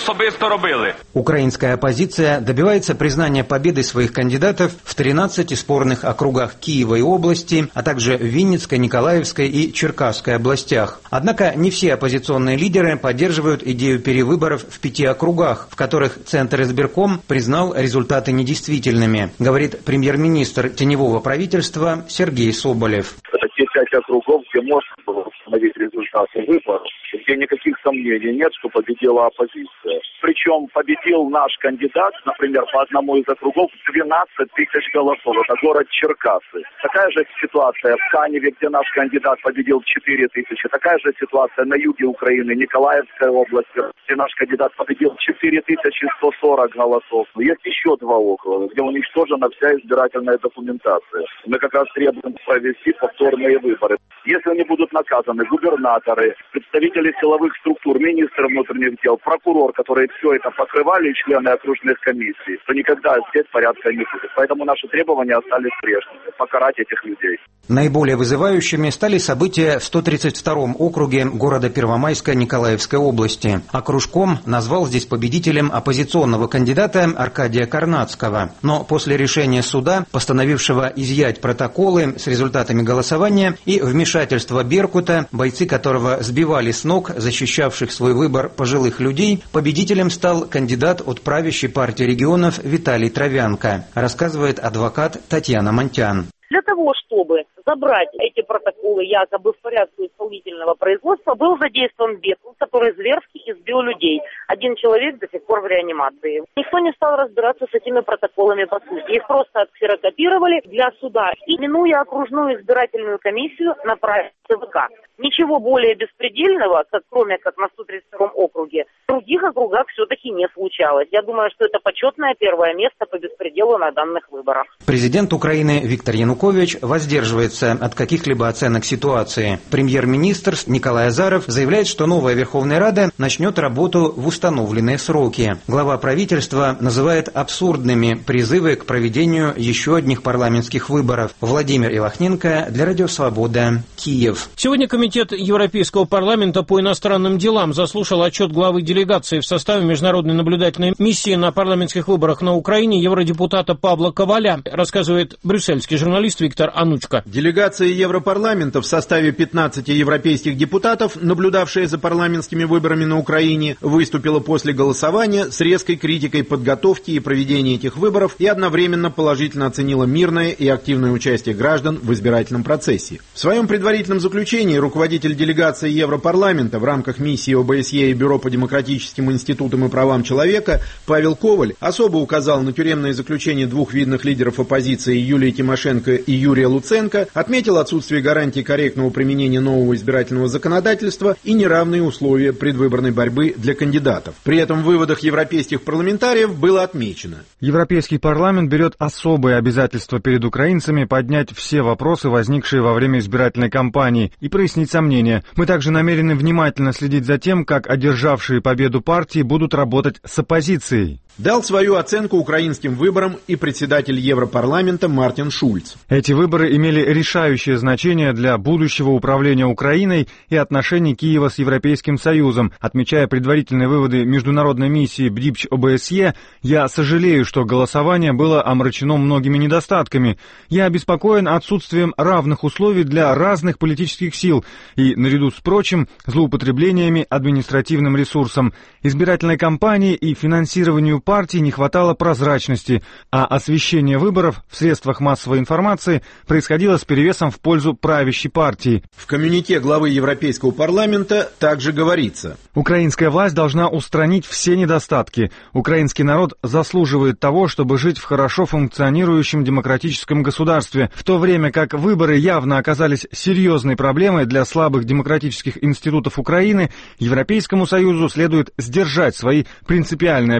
Украинская оппозиция добивается признания победы своих кандидатов в тринадцати спорных округах Киева и области, а также в Винницкой, Николаевской и Черкасской областях. Однако не все оппозиционные лидеры поддерживают идею перевыборов в пяти округах, в которых Центр избирком признал результаты недействительными, говорит премьер-министр теневого правительства Сергей Соболев. Это те пять округов, где можно было установить результаты выборов, где никаких сомнений нет, что победила оппозиция. Причем победил наш кандидат, например, по одному из округов двенадцать тысяч голосов. Это город Черкасы. Такая же ситуация в Каневе, где наш кандидат победил четыре тысячи. Такая же ситуация на юге Украины, Николаевской области, где наш кандидат победил четыре тысячи сто сорок голосов. Есть еще два округа, где уничтожена вся избирательная документация. Мы как раз требуем провести повторные выборы. Если они будут наказаны, губернаторы, представители силовых структур, министр внутренних дел, прокурор, которые все это покрывали, и члены окружных комиссий, то никогда здесь порядка не будет. Поэтому наши требования остались прежними – покарать этих людей. Наиболее вызывающими стали события в сто тридцать втором округе города Первомайска Николаевской области. Окружком назвал здесь победителем оппозиционного кандидата Аркадия Карнацкого. Но после решения суда, постановившего изъять протоколы с результатами голосования и вмешательства Беркута, бойцы которого сбивали с ног защищавших свой выбор пожилых людей, победителем стал кандидат от правящей партии регионов Виталий Травянко, рассказывает адвокат Татьяна Монтян. Для того, чтобы забрать эти протоколы якобы в порядке исполнительного производства, был задействован Беркут, который зверски избил людей. Один человек до сих пор в реанимации. Никто не стал разбираться с этими протоколами по сути. Их просто отксерокопировали для суда и, минуя окружную избирательную комиссию, направили в ЦВК. Ничего более беспредельного, как, кроме как на сто тридцать втором округе, в других округах все-таки не случалось. Я думаю, что это почетное первое место по беспределу на данных выборах. Президент Украины Виктор Янукович воздерживается от каких-либо оценок ситуации. Премьер-министр Николай Азаров заявляет, что новая Верховная Рада начнет работу в установленные сроки. Глава правительства называет абсурдными призывы к проведению еще одних парламентских выборов. Владимир Илохненко для Радио Свобода, Киев. Сегодня Комитет Европейского парламента по иностранным делам заслушал отчет главы делегации в составе международной наблюдательной миссии на парламентских выборах на Украине евродепутата Павла Коваля, рассказывает брюссельский журналист Виктор Анучка. Делегация Европарламента в составе пятнадцати европейских депутатов, наблюдавшая за парламентскими выборами на Украине, выступила после голосования с резкой критикой подготовки и проведения этих выборов и одновременно положительно оценила мирное и активное участие граждан в избирательном процессе. В своем предварительном заключении руководитель делегации Европарламента в рамках миссии ОБСЕ и Бюро по демократическим институтам и правам человека Павел Коваль особо указал на тюремное заключение двух видных лидеров оппозиции Юлии Тимошенко и Юрия Луценко, отметил отсутствие гарантий корректного применения нового избирательного законодательства и неравные условия предвыборной борьбы для кандидатов. При этом в выводах европейских парламентариев было отмечено: Европейский парламент берет особые обязательства перед украинцами поднять все вопросы, возникшие во время избирательной кампании, и прояснить сомнения. Мы также намерены внимательно следить за тем, как одержавшие победу партии будут работать с оппозицией. Дал свою оценку украинским выборам и председатель Европарламента Мартин Шульц. Эти выборы имели решающее значение для будущего управления Украиной и отношений Киева с Европейским Союзом. Отмечая предварительные выводы международной миссии БДИПЧ ОБСЕ, я сожалею, что голосование было омрачено многими недостатками. Я обеспокоен отсутствием равных условий для разных политических сил и, наряду с прочим, злоупотреблениями административным ресурсом. Избирательной кампании и финансированию партии не хватало прозрачности, а освещение выборов в средствах массовой информации происходило с перевесом в пользу правящей партии. В коммюнике главы Европейского парламента также говорится: украинская власть должна устранить все недостатки. Украинский народ заслуживает того, чтобы жить в хорошо функционирующем демократическом государстве, в то время как выборы явно оказались серьезной проблемой для слабых демократических институтов Украины. Европейскому Союзу следует сдержать свои принципиальные обязательства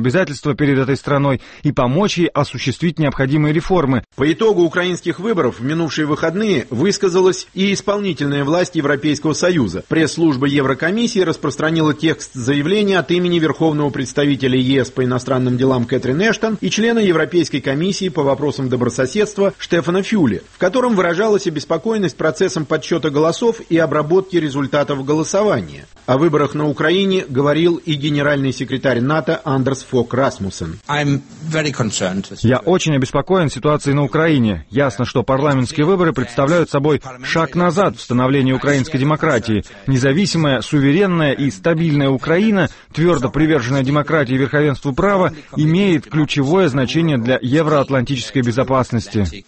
руководства перед этой страной и помочь ей осуществить необходимые реформы. По итогу украинских выборов в минувшие выходные высказалась и исполнительная власть Европейского Союза. Пресс-служба Еврокомиссии распространила текст заявления от имени Верховного представителя ЕС по иностранным делам Кэтрин Эштон и члена Европейской комиссии по вопросам добрососедства Штефана Фюле, в котором выражалась обеспокоенность процессом подсчета голосов и обработки результатов голосования. О выборах на Украине говорил и генеральный секретарь НАТО Андерс Фог Расмуссен. Я очень обеспокоен ситуацией на Украине. Ясно, что парламентские выборы представляют собой шаг назад в становлении украинской демократии. Независимая, суверенная и стабильная Украина, твердо приверженная демократии и верховенству права, имеет ключевое значение для евроатлантической безопасности.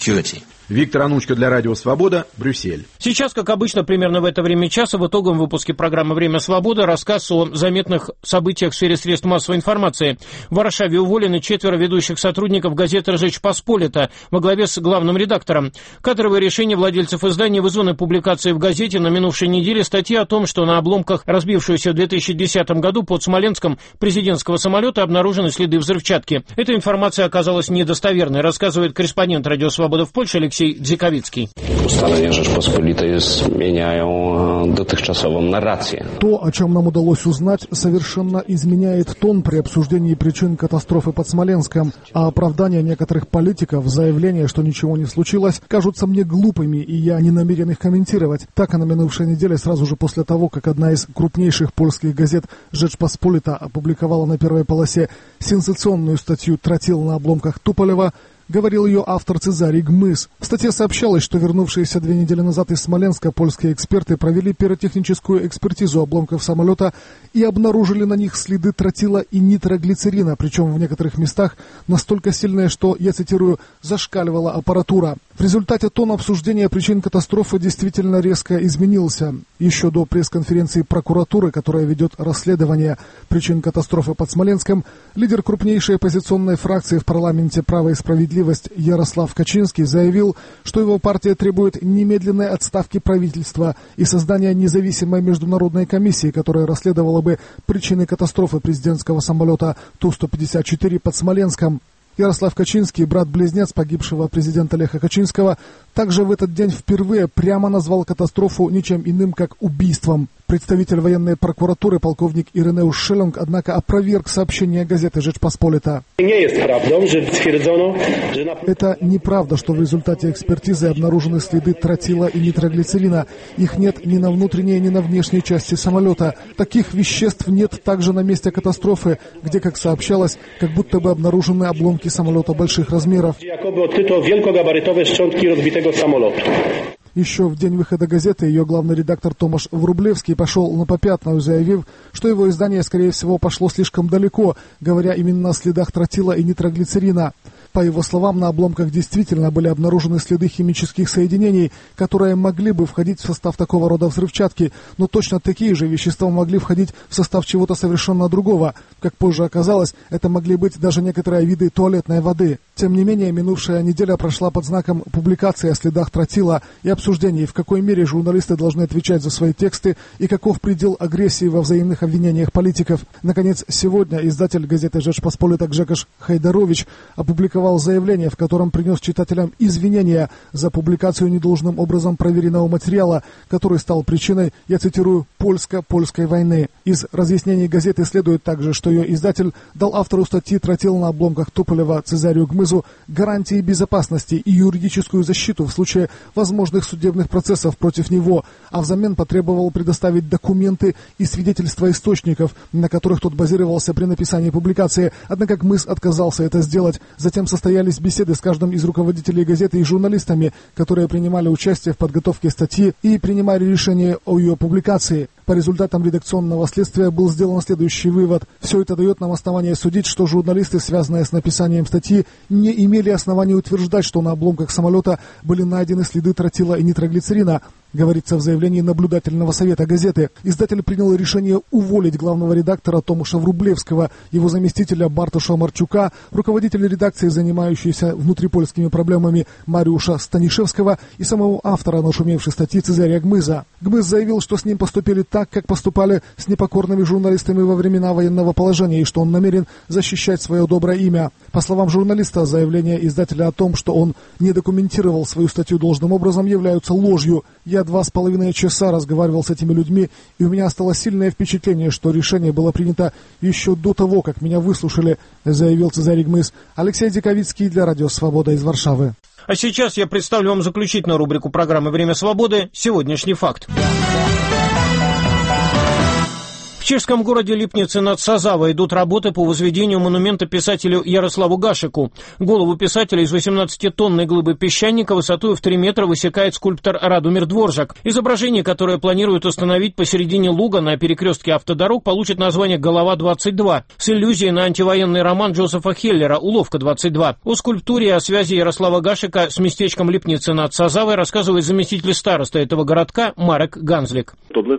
Виктор Анучко для Радио Свобода, Брюссель. Сейчас, как обычно, примерно в это время часа в итоговом выпуске программы «Время свободы» рассказ о заметных событиях в сфере средств массовой информации. В Варшаве уволены четверо ведущих сотрудников газеты «Rzecz Pospolita» во главе с главным редактором. Кадровые решения владельцев издания вызваны публикацией в газете на минувшей неделе статьи о том, что на обломках разбившегося в две тысячи десятом году под Смоленском президентского самолета обнаружены следы взрывчатки. Эта информация оказалась недостоверной, рассказывает корреспондент «Радио Свобода» в Польше Алексей Дзиковицкий. Ustalenia Rzeczpospolitej zmieniają dotychczasową narrację. То, о чем нам удалось узнать, совершенно изменяет тон при обсуждении причин катастрофы под Смоленском, а оправдания некоторых политиков, заявления, что ничего не случилось, кажутся мне глупыми, и я не намерен их комментировать. Так и на минувшей неделе, сразу же после того, как одна из крупнейших польских газет «Rzeczpospolita» опубликовала на первой полосе сенсационную статью «Тротил на обломках Туполева», говорил ее автор Цезарий Гмыз. В статье сообщалось, что вернувшиеся две недели назад из Смоленска польские эксперты провели пиротехническую экспертизу обломков самолета и обнаружили на них следы тротила и нитроглицерина, причем в некоторых местах настолько сильные, что, я цитирую, «зашкаливала аппаратура». В результате тон обсуждения причин катастрофы действительно резко изменился. Еще до пресс-конференции прокуратуры, которая ведет расследование причин катастрофы под Смоленском, лидер крупнейшей оппозиционной фракции в парламенте «Право и справедливость» Ярослав Качинский заявил, что его партия требует немедленной отставки правительства и создания независимой международной комиссии, которая расследовала бы причины катастрофы президентского самолета Ту сто пятьдесят четыре под Смоленском. Ярослав Качинский, брат-близнец погибшего президента Леха Качинского, также в этот день впервые прямо назвал катастрофу ничем иным, как убийством. Представитель военной прокуратуры полковник Иринеуш Шелунг, однако, опроверг сообщение газеты «Rzeczpospolita». Это неправда, что в результате экспертизы обнаружены следы тротила и нитроглицерина. Их нет ни на внутренней, ни на внешней части самолета. Таких веществ нет также на месте катастрофы, где, как сообщалось, как будто бы обнаружены обломки самолета больших размеров. Еще в день выхода газеты ее главный редактор Томаш Врублевский пошел на попятную, заявив, что его издание, скорее всего, пошло слишком далеко, говоря именно о следах тротила и нитроглицерина. По его словам, на обломках действительно были обнаружены следы химических соединений, которые могли бы входить в состав такого рода взрывчатки, но точно такие же вещества могли входить в состав чего-то совершенно другого. Как позже оказалось, это могли быть даже некоторые виды туалетной воды. Тем не менее, минувшая неделя прошла под знаком публикации о следах тротила и обсуждений, в какой мере журналисты должны отвечать за свои тексты и каков предел агрессии во взаимных обвинениях политиков. Наконец, сегодня издатель газеты «Rzeczpospolita» Grzegorz Хайдарович опубликовал заявление, в котором принес читателям извинения за публикацию недолжным образом проверенного материала, который стал причиной, я цитирую, «польско-польской войны». Из разъяснений газеты следует также, что ее издатель дал автору статьи «Тротил на обломках Туполева» Цезарию Гмызу гарантии безопасности и юридическую защиту в случае возможных судебных процессов против него, а взамен потребовал предоставить документы и свидетельства источников, на которых тот базировался при написании публикации. Однако Гмыз отказался это сделать. Затем состоялись беседы с каждым из руководителей газеты и журналистами, которые принимали участие в подготовке статьи и принимали решение о ее публикации. По результатам редакционного следствия был сделан следующий вывод. Все это дает нам основание судить, что журналисты, связанные с написанием статьи, не имели оснований утверждать, что на обломках самолета были найдены следы тротила и нитроглицерина. говорится в заявлении наблюдательного совета газеты. Издатель принял решение уволить главного редактора Томаша Врублевского, его заместителя Бартуша Марчука, руководителя редакции, занимающейся внутрипольскими проблемами, Мариуша Станишевского и самого автора нашумевшей статьи Цезария Гмыза. Гмыз заявил, что с ним поступили так, как поступали с непокорными журналистами во времена военного положения, и что он намерен защищать свое доброе имя. По словам журналиста, заявление издателя о том, что он не документировал свою статью должным образом, являются ложью. Я два с половиной часа разговаривал с этими людьми, и у меня осталось сильное впечатление, что решение было принято еще до того, как меня выслушали, заявил Цезарий Гмыз. Алексей Диковицкий для Радио Свобода из Варшавы. А сейчас я представлю вам заключительную рубрику программы «Время свободы» «Сегодняшний факт». В чешском городе Липнице над Сазавой идут работы по возведению монумента писателю Ярославу Гашеку. Голову писателя из восемнадцатитонной глыбы песчаника высотой в три метра высекает скульптор Радомир Дворжак. Изображение, которое планируют установить посередине луга на перекрестке автодорог, получит название «Голова двадцать два» с иллюзией на антивоенный роман Джозефа Хеллера «Уловка двадцать два». О скульптуре и о связи Ярослава Гашека с местечком Липнице над Сазавой рассказывает заместитель старосты этого городка Марек Ганзлик.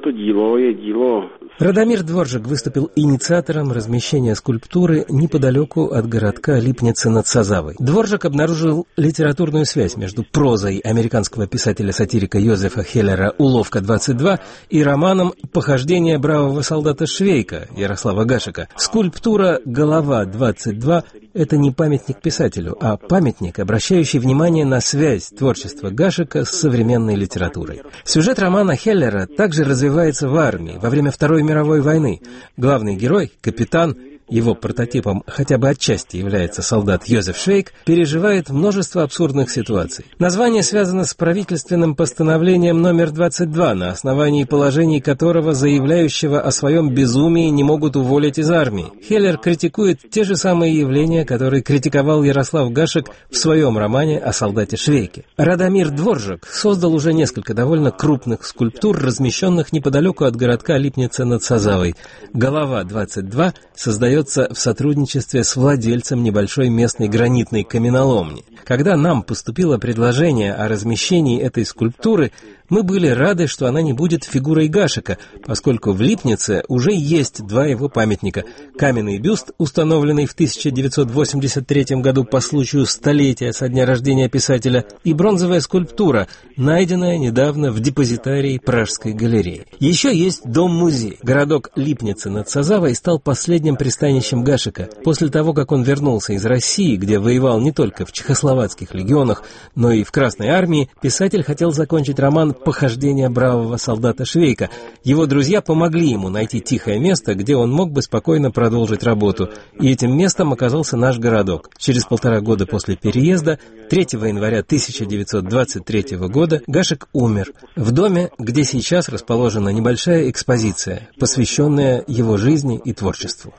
Радомир Дворжак выступил инициатором размещения скульптуры неподалеку от городка Липнице над Сазавой. Дворжак обнаружил литературную связь между прозой американского писателя-сатирика Йозефа Хеллера «Уловка двадцать два» и романом «Похождение бравого солдата Швейка» Ярослава Гашека. Скульптура «Голова двадцать два» — это не памятник писателю, а памятник, обращающий внимание на связь творчества Гашека с современной литературой. Сюжет романа Хеллера также развивается в армии во время Второй мировой войны. Главный герой, капитан, его прототипом хотя бы отчасти является солдат Йозеф Швейк, переживает множество абсурдных ситуаций. Название связано с правительственным постановлением номер двадцать два, на основании положений которого заявляющего о своем безумии не могут уволить из армии. Хеллер критикует те же самые явления, которые критиковал Ярослав Гашек в своем романе о солдате Швейке. Радомир Дворжак создал уже несколько довольно крупных скульптур, размещенных неподалеку от городка Липнице над Сазавой. «Голова двадцать два» создает в сотрудничестве с владельцем небольшой местной гранитной каменоломни. Когда нам поступило предложение о размещении этой скульптуры, мы были рады, что она не будет фигурой Гашека, поскольку в Липнице уже есть два его памятника. Каменный бюст, установленный в тысяча девятьсот восемьдесят третьем году по случаю столетия со дня рождения писателя, и бронзовая скульптура, найденная недавно в депозитарии Пражской галереи. Еще есть дом-музей. Городок Липнице над Сазавой стал последним пристанищем Гашека. После того, как он вернулся из России, где воевал не только в чехословацких легионах, но и в Красной армии, писатель хотел закончить роман «Похождение бравого солдата Швейка». Его друзья помогли ему найти тихое место, где он мог бы спокойно продолжить работу. И этим местом оказался наш городок. Через полтора года после переезда, третьего января тысяча девятьсот двадцать третьего года, Гашек умер. В доме, где сейчас расположена небольшая экспозиция, посвященная его жизни и творчеству.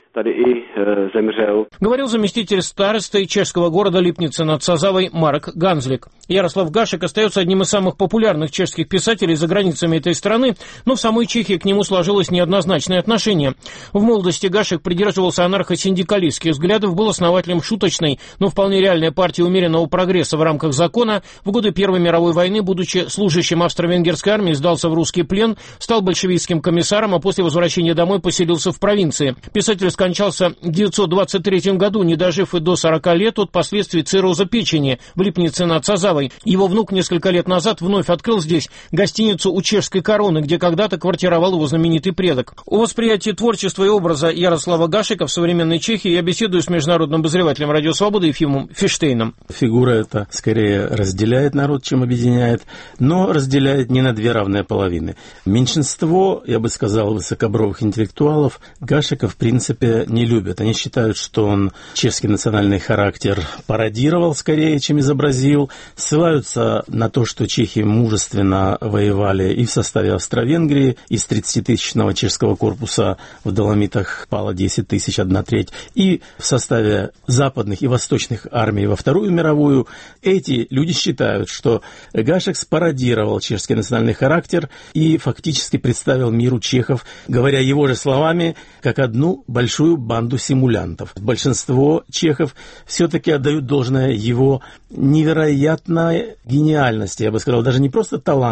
Говорил заместитель старосты чешского города Липнице над Сазавой Марек Ганзлик. Ярослав Гашек остается одним из самых популярных чешских писателей за границами этой страны, но в самой Чехии к нему сложилось неоднозначное отношение. В молодости Гашек придерживался анархо-синдикалистских взглядов, был основателем шуточной, но вполне реальной партии умеренного прогресса в рамках закона. В годы Первой мировой войны, будучи служащим австро-венгерской армии, сдался в русский плен, стал большевистским комиссаром, а после возвращения домой поселился в провинции. Писатель скончался в тысяча девятьсот двадцать третьем году, не дожив и до сорока лет от последствий цирроза печени в Липнице над Сазавой. Его внук несколько лет назад вновь открыл здесь гостиницу у Чешской короны, где когда-то квартировал его знаменитый предок. О восприятии творчества и образа Ярослава Гашека в современной Чехии я беседую с международным обозревателем «Радио Свобода» Ефимом Фиштейном. Фигура эта скорее разделяет народ, чем объединяет, но разделяет не на две равные половины. Меньшинство, я бы сказал, высокобровых интеллектуалов Гашека в принципе не любят. Они считают, что он чешский национальный характер пародировал скорее, чем изобразил. Ссылаются на то, что чехи мужественно воевали и в составе Австро-Венгрии. Из тридцатитысячного чешского корпуса в Доломитах пало десять тысяч, одна треть. И в составе западных и восточных армий во Вторую мировую. Эти люди считают, что Гашек спародировал чешский национальный характер и фактически представил миру чехов, говоря его же словами, как одну большую банду симулянтов. Большинство чехов все-таки отдают должное его невероятной гениальности, я бы сказал, даже не просто таланту,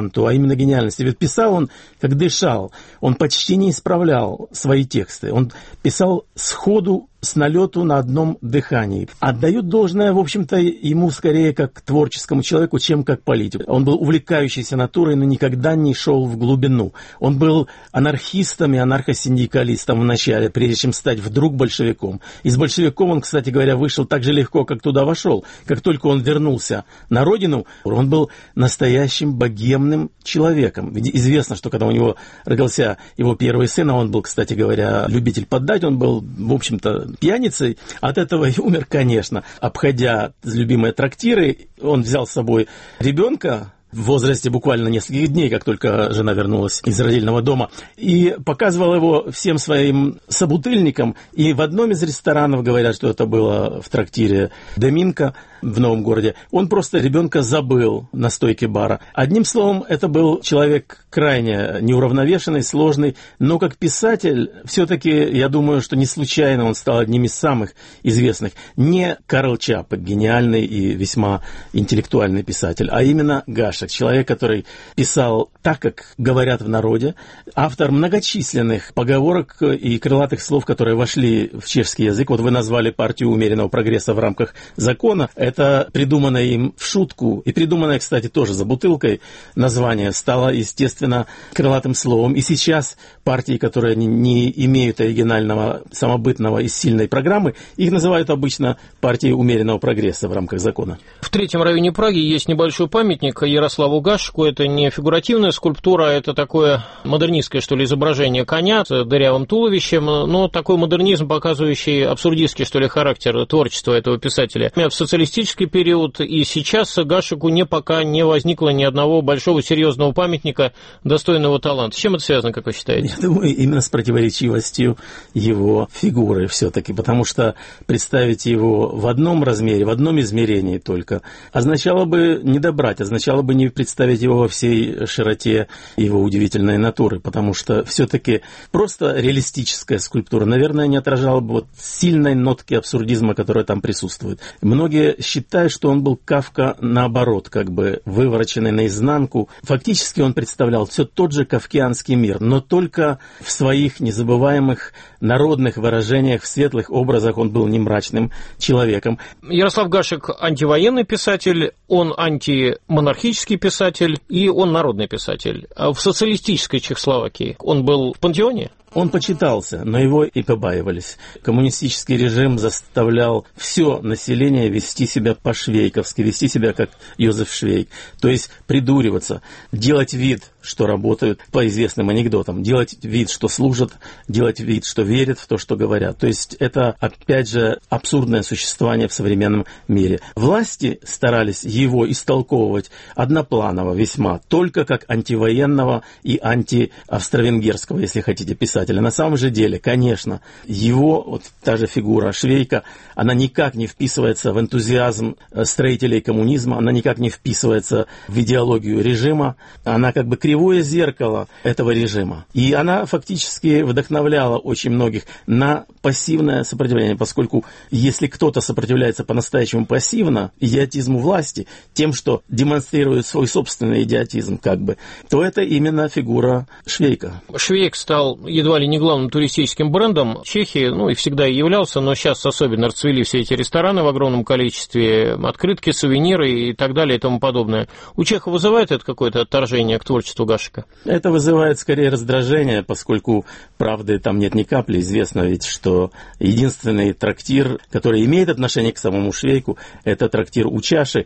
таланту, а именно гениальности. Ведь писал он, как дышал. Он почти не исправлял свои тексты. Он писал сходу, с налету на одном дыхании. Отдают должное, в общем-то, ему скорее как творческому человеку, чем как политику. Он был увлекающейся натурой, но никогда не шел в глубину. Он был анархистом и анархосиндикалистом вначале, прежде чем стать вдруг большевиком. Из большевиком он, кстати говоря, вышел так же легко, как туда вошел. Как только он вернулся на родину, он был настоящим богемным человеком. Ведь известно, что когда у него родился его первый сын, а он был, кстати говоря, любитель поддать, он был, в общем-то, пьяницей, от этого и умер, конечно. Обходя любимые трактиры, он взял с собой ребенка в возрасте буквально нескольких дней, как только жена вернулась из родильного дома, и показывал его всем своим собутыльникам. И в одном из ресторанов, говорят, что это было в трактире «Доминко» в Новом городе, он просто ребенка забыл на стойке бара. Одним словом, это был человек крайне неуравновешенный, сложный, но как писатель, все-таки, я думаю, что не случайно он стал одним из самых известных. Не Карл Чапек, гениальный и весьма интеллектуальный писатель, а именно Гашек, человек, который писал так, как говорят в народе, автор многочисленных поговорок и крылатых слов, которые вошли в чешский язык. Вот вы назвали партию умеренного прогресса в рамках закона. Это придуманное им в шутку, и придуманное, кстати, тоже за бутылкой название, стало, естественно, крылатым словом. И сейчас партии, которые не, не имеют оригинального, самобытного и сильной программы, их называют обычно партией умеренного прогресса в рамках закона. В третьем районе Праги есть небольшой памятник Ярославу Гашеку. Это не фигуративная скульптура, это такое модернистское, что ли, изображение коня с дырявым туловищем, но такой модернизм, показывающий абсурдистский, что ли, характер творчества этого писателя. В социалистический период и сейчас Гашеку не пока не возникло ни одного большого серьезного памятника достойного таланта. С чем это связано, как вы считаете? Я думаю, именно с противоречивостью его фигуры все-таки, потому что представить его в одном размере, в одном измерении только, означало бы не добрать, означало бы не представить его во всей широте его удивительной натуры, потому что все-таки просто реалистическая скульптура, наверное, не отражала бы вот сильной нотки абсурдизма, которая там присутствует. Многие считают, что он был Кафка наоборот, как бы вывороченный наизнанку. Фактически он представлял все тот же кафкианский мир, но только в своих незабываемых народных выражениях, в светлых образах он был не мрачным человеком. Ярослав Гашек антивоенный писатель, он антимонархический писатель и он народный писатель. А в социалистической Чехословакии он был в пантеоне? Он почитался, но его и побаивались. Коммунистический режим заставлял все население вести себя по-швейковски, вести себя как Йозеф Швейк. То есть придуриваться, делать вид, что работают по известным анекдотам, делать вид, что служат, делать вид, что верят в то, что говорят. То есть это, опять же, абсурдное существование в современном мире. Власти старались его истолковывать однопланово весьма, только как антивоенного и антиавстро-венгерского, если хотите, писателя. На самом же деле, конечно, его, вот та же фигура Швейка, она никак не вписывается в энтузиазм строителей коммунизма, она никак не вписывается в идеологию режима, она как бы кривое зеркало этого режима. И она фактически вдохновляла очень многих на пассивное сопротивление, поскольку если кто-то сопротивляется по-настоящему пассивно идиотизму власти, тем, что демонстрирует свой собственный идиотизм, как бы, то это именно фигура Швейка. Швейк стал едва ли не главным туристическим брендом Чехии, ну и всегда и являлся, но сейчас особенно расцвели все эти рестораны в огромном количестве, открытки, сувениры и так далее и тому подобное. У чехов вызывает это какое-то отторжение к творчеству Гашека? Это вызывает скорее раздражение, поскольку правды там нет ни капли. Известно ведь, что единственный трактир, который имеет отношение к самому Швейку, это трактир у чаши,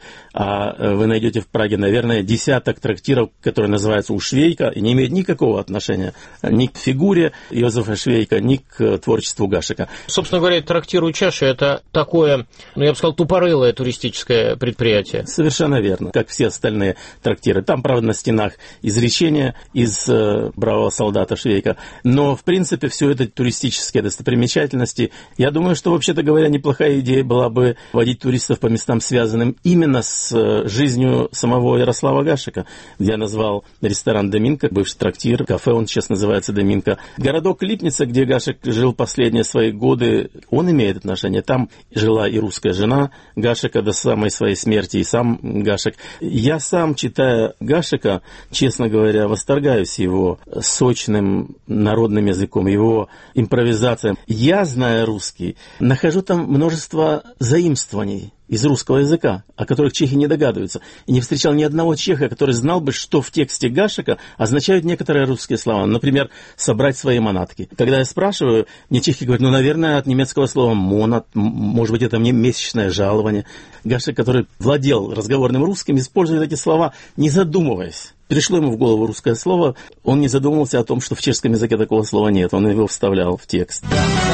а вы найдете в Праге, наверное, десяток трактиров, которые называются у Швейка и не имеют никакого отношения ни к фигуре Йозефа Швейка, ни к творчеству Гашека. Собственно говоря, трактир у чаши — это такое, ну я бы сказал, тупорылое туристическое предприятие. Совершенно верно, как все остальные трактиры. Там, правда, на стенах изрезаны изречение из э, «Бравого солдата» Швейка. Но, в принципе, все это туристические достопримечательности. Я думаю, что, вообще-то говоря, неплохая идея была бы водить туристов по местам, связанным именно с э, жизнью самого Ярослава Гашека. Я назвал ресторан «Доминка», бывший трактир, кафе, он сейчас называется «Доминка». Городок Липница, где Гашек жил последние свои годы, он имеет отношение. Там жила и русская жена Гашека до самой своей смерти, и сам Гашек. Я сам, читая Гашека, честно говоря, восторгаюсь его сочным народным языком, его импровизацией. Я, зная русский, нахожу там множество заимствований из русского языка, о которых чехи не догадываются. И не встречал ни одного чеха, который знал бы, что в тексте Гашека означают некоторые русские слова. Например, «собрать свои манатки». Когда я спрашиваю, мне чехи говорят, ну, наверное, от немецкого слова «монат», может быть, это мне месячное жалование. Гашек, который владел разговорным русским, использует эти слова, не задумываясь. Пришло ему в голову русское слово, он не задумывался о том, что в чешском языке такого слова нет, он его вставлял в текст.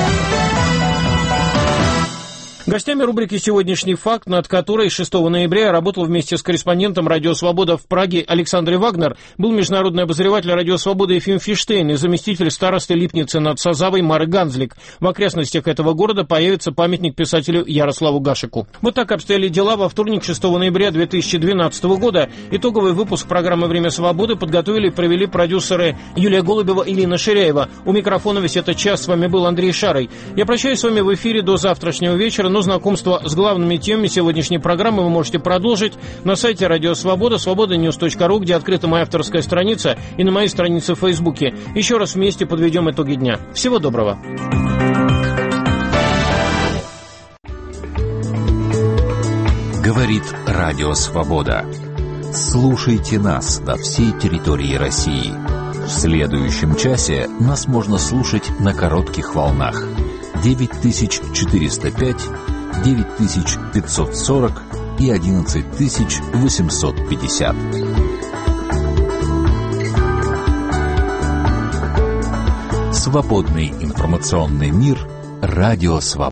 Гостями рубрики «Сегодняшний факт», над которой шестого ноября я работал вместе с корреспондентом «Радио Свобода» в Праге Александрой Вагнер, был международный обозреватель «Радио Свобода» Ефим Фиштейн и заместитель старосты Липницы над Сазавой Мары Ганзлик. В окрестностях этого города появится памятник писателю Ярославу Гашеку. Вот так обстояли дела во вторник, шестого ноября две тысячи двенадцатого года. Итоговый выпуск программы «Время свободы» подготовили и провели продюсеры Юлия Голубева и Лина Ширяева. У микрофона весь этот час с вами был Андрей Шарой. Я прощаюсь с вами в эфире до завтрашнего вечера, но знакомство с главными темами сегодняшней программы вы можете продолжить на сайте Радио Свобода, свобода ньюс точка ру, где открыта моя авторская страница, и на моей странице в Фейсбуке. Еще раз вместе подведем итоги дня. Всего доброго. Говорит Радио Свобода. Слушайте нас на всей территории России. В следующем часе нас можно слушать на коротких волнах. девять тысяч четыреста пять, девять тысяч пятьсот сорок и одиннадцать тысяч восемьсот пятьдесят. Свободный информационный мир. Радио Свобода.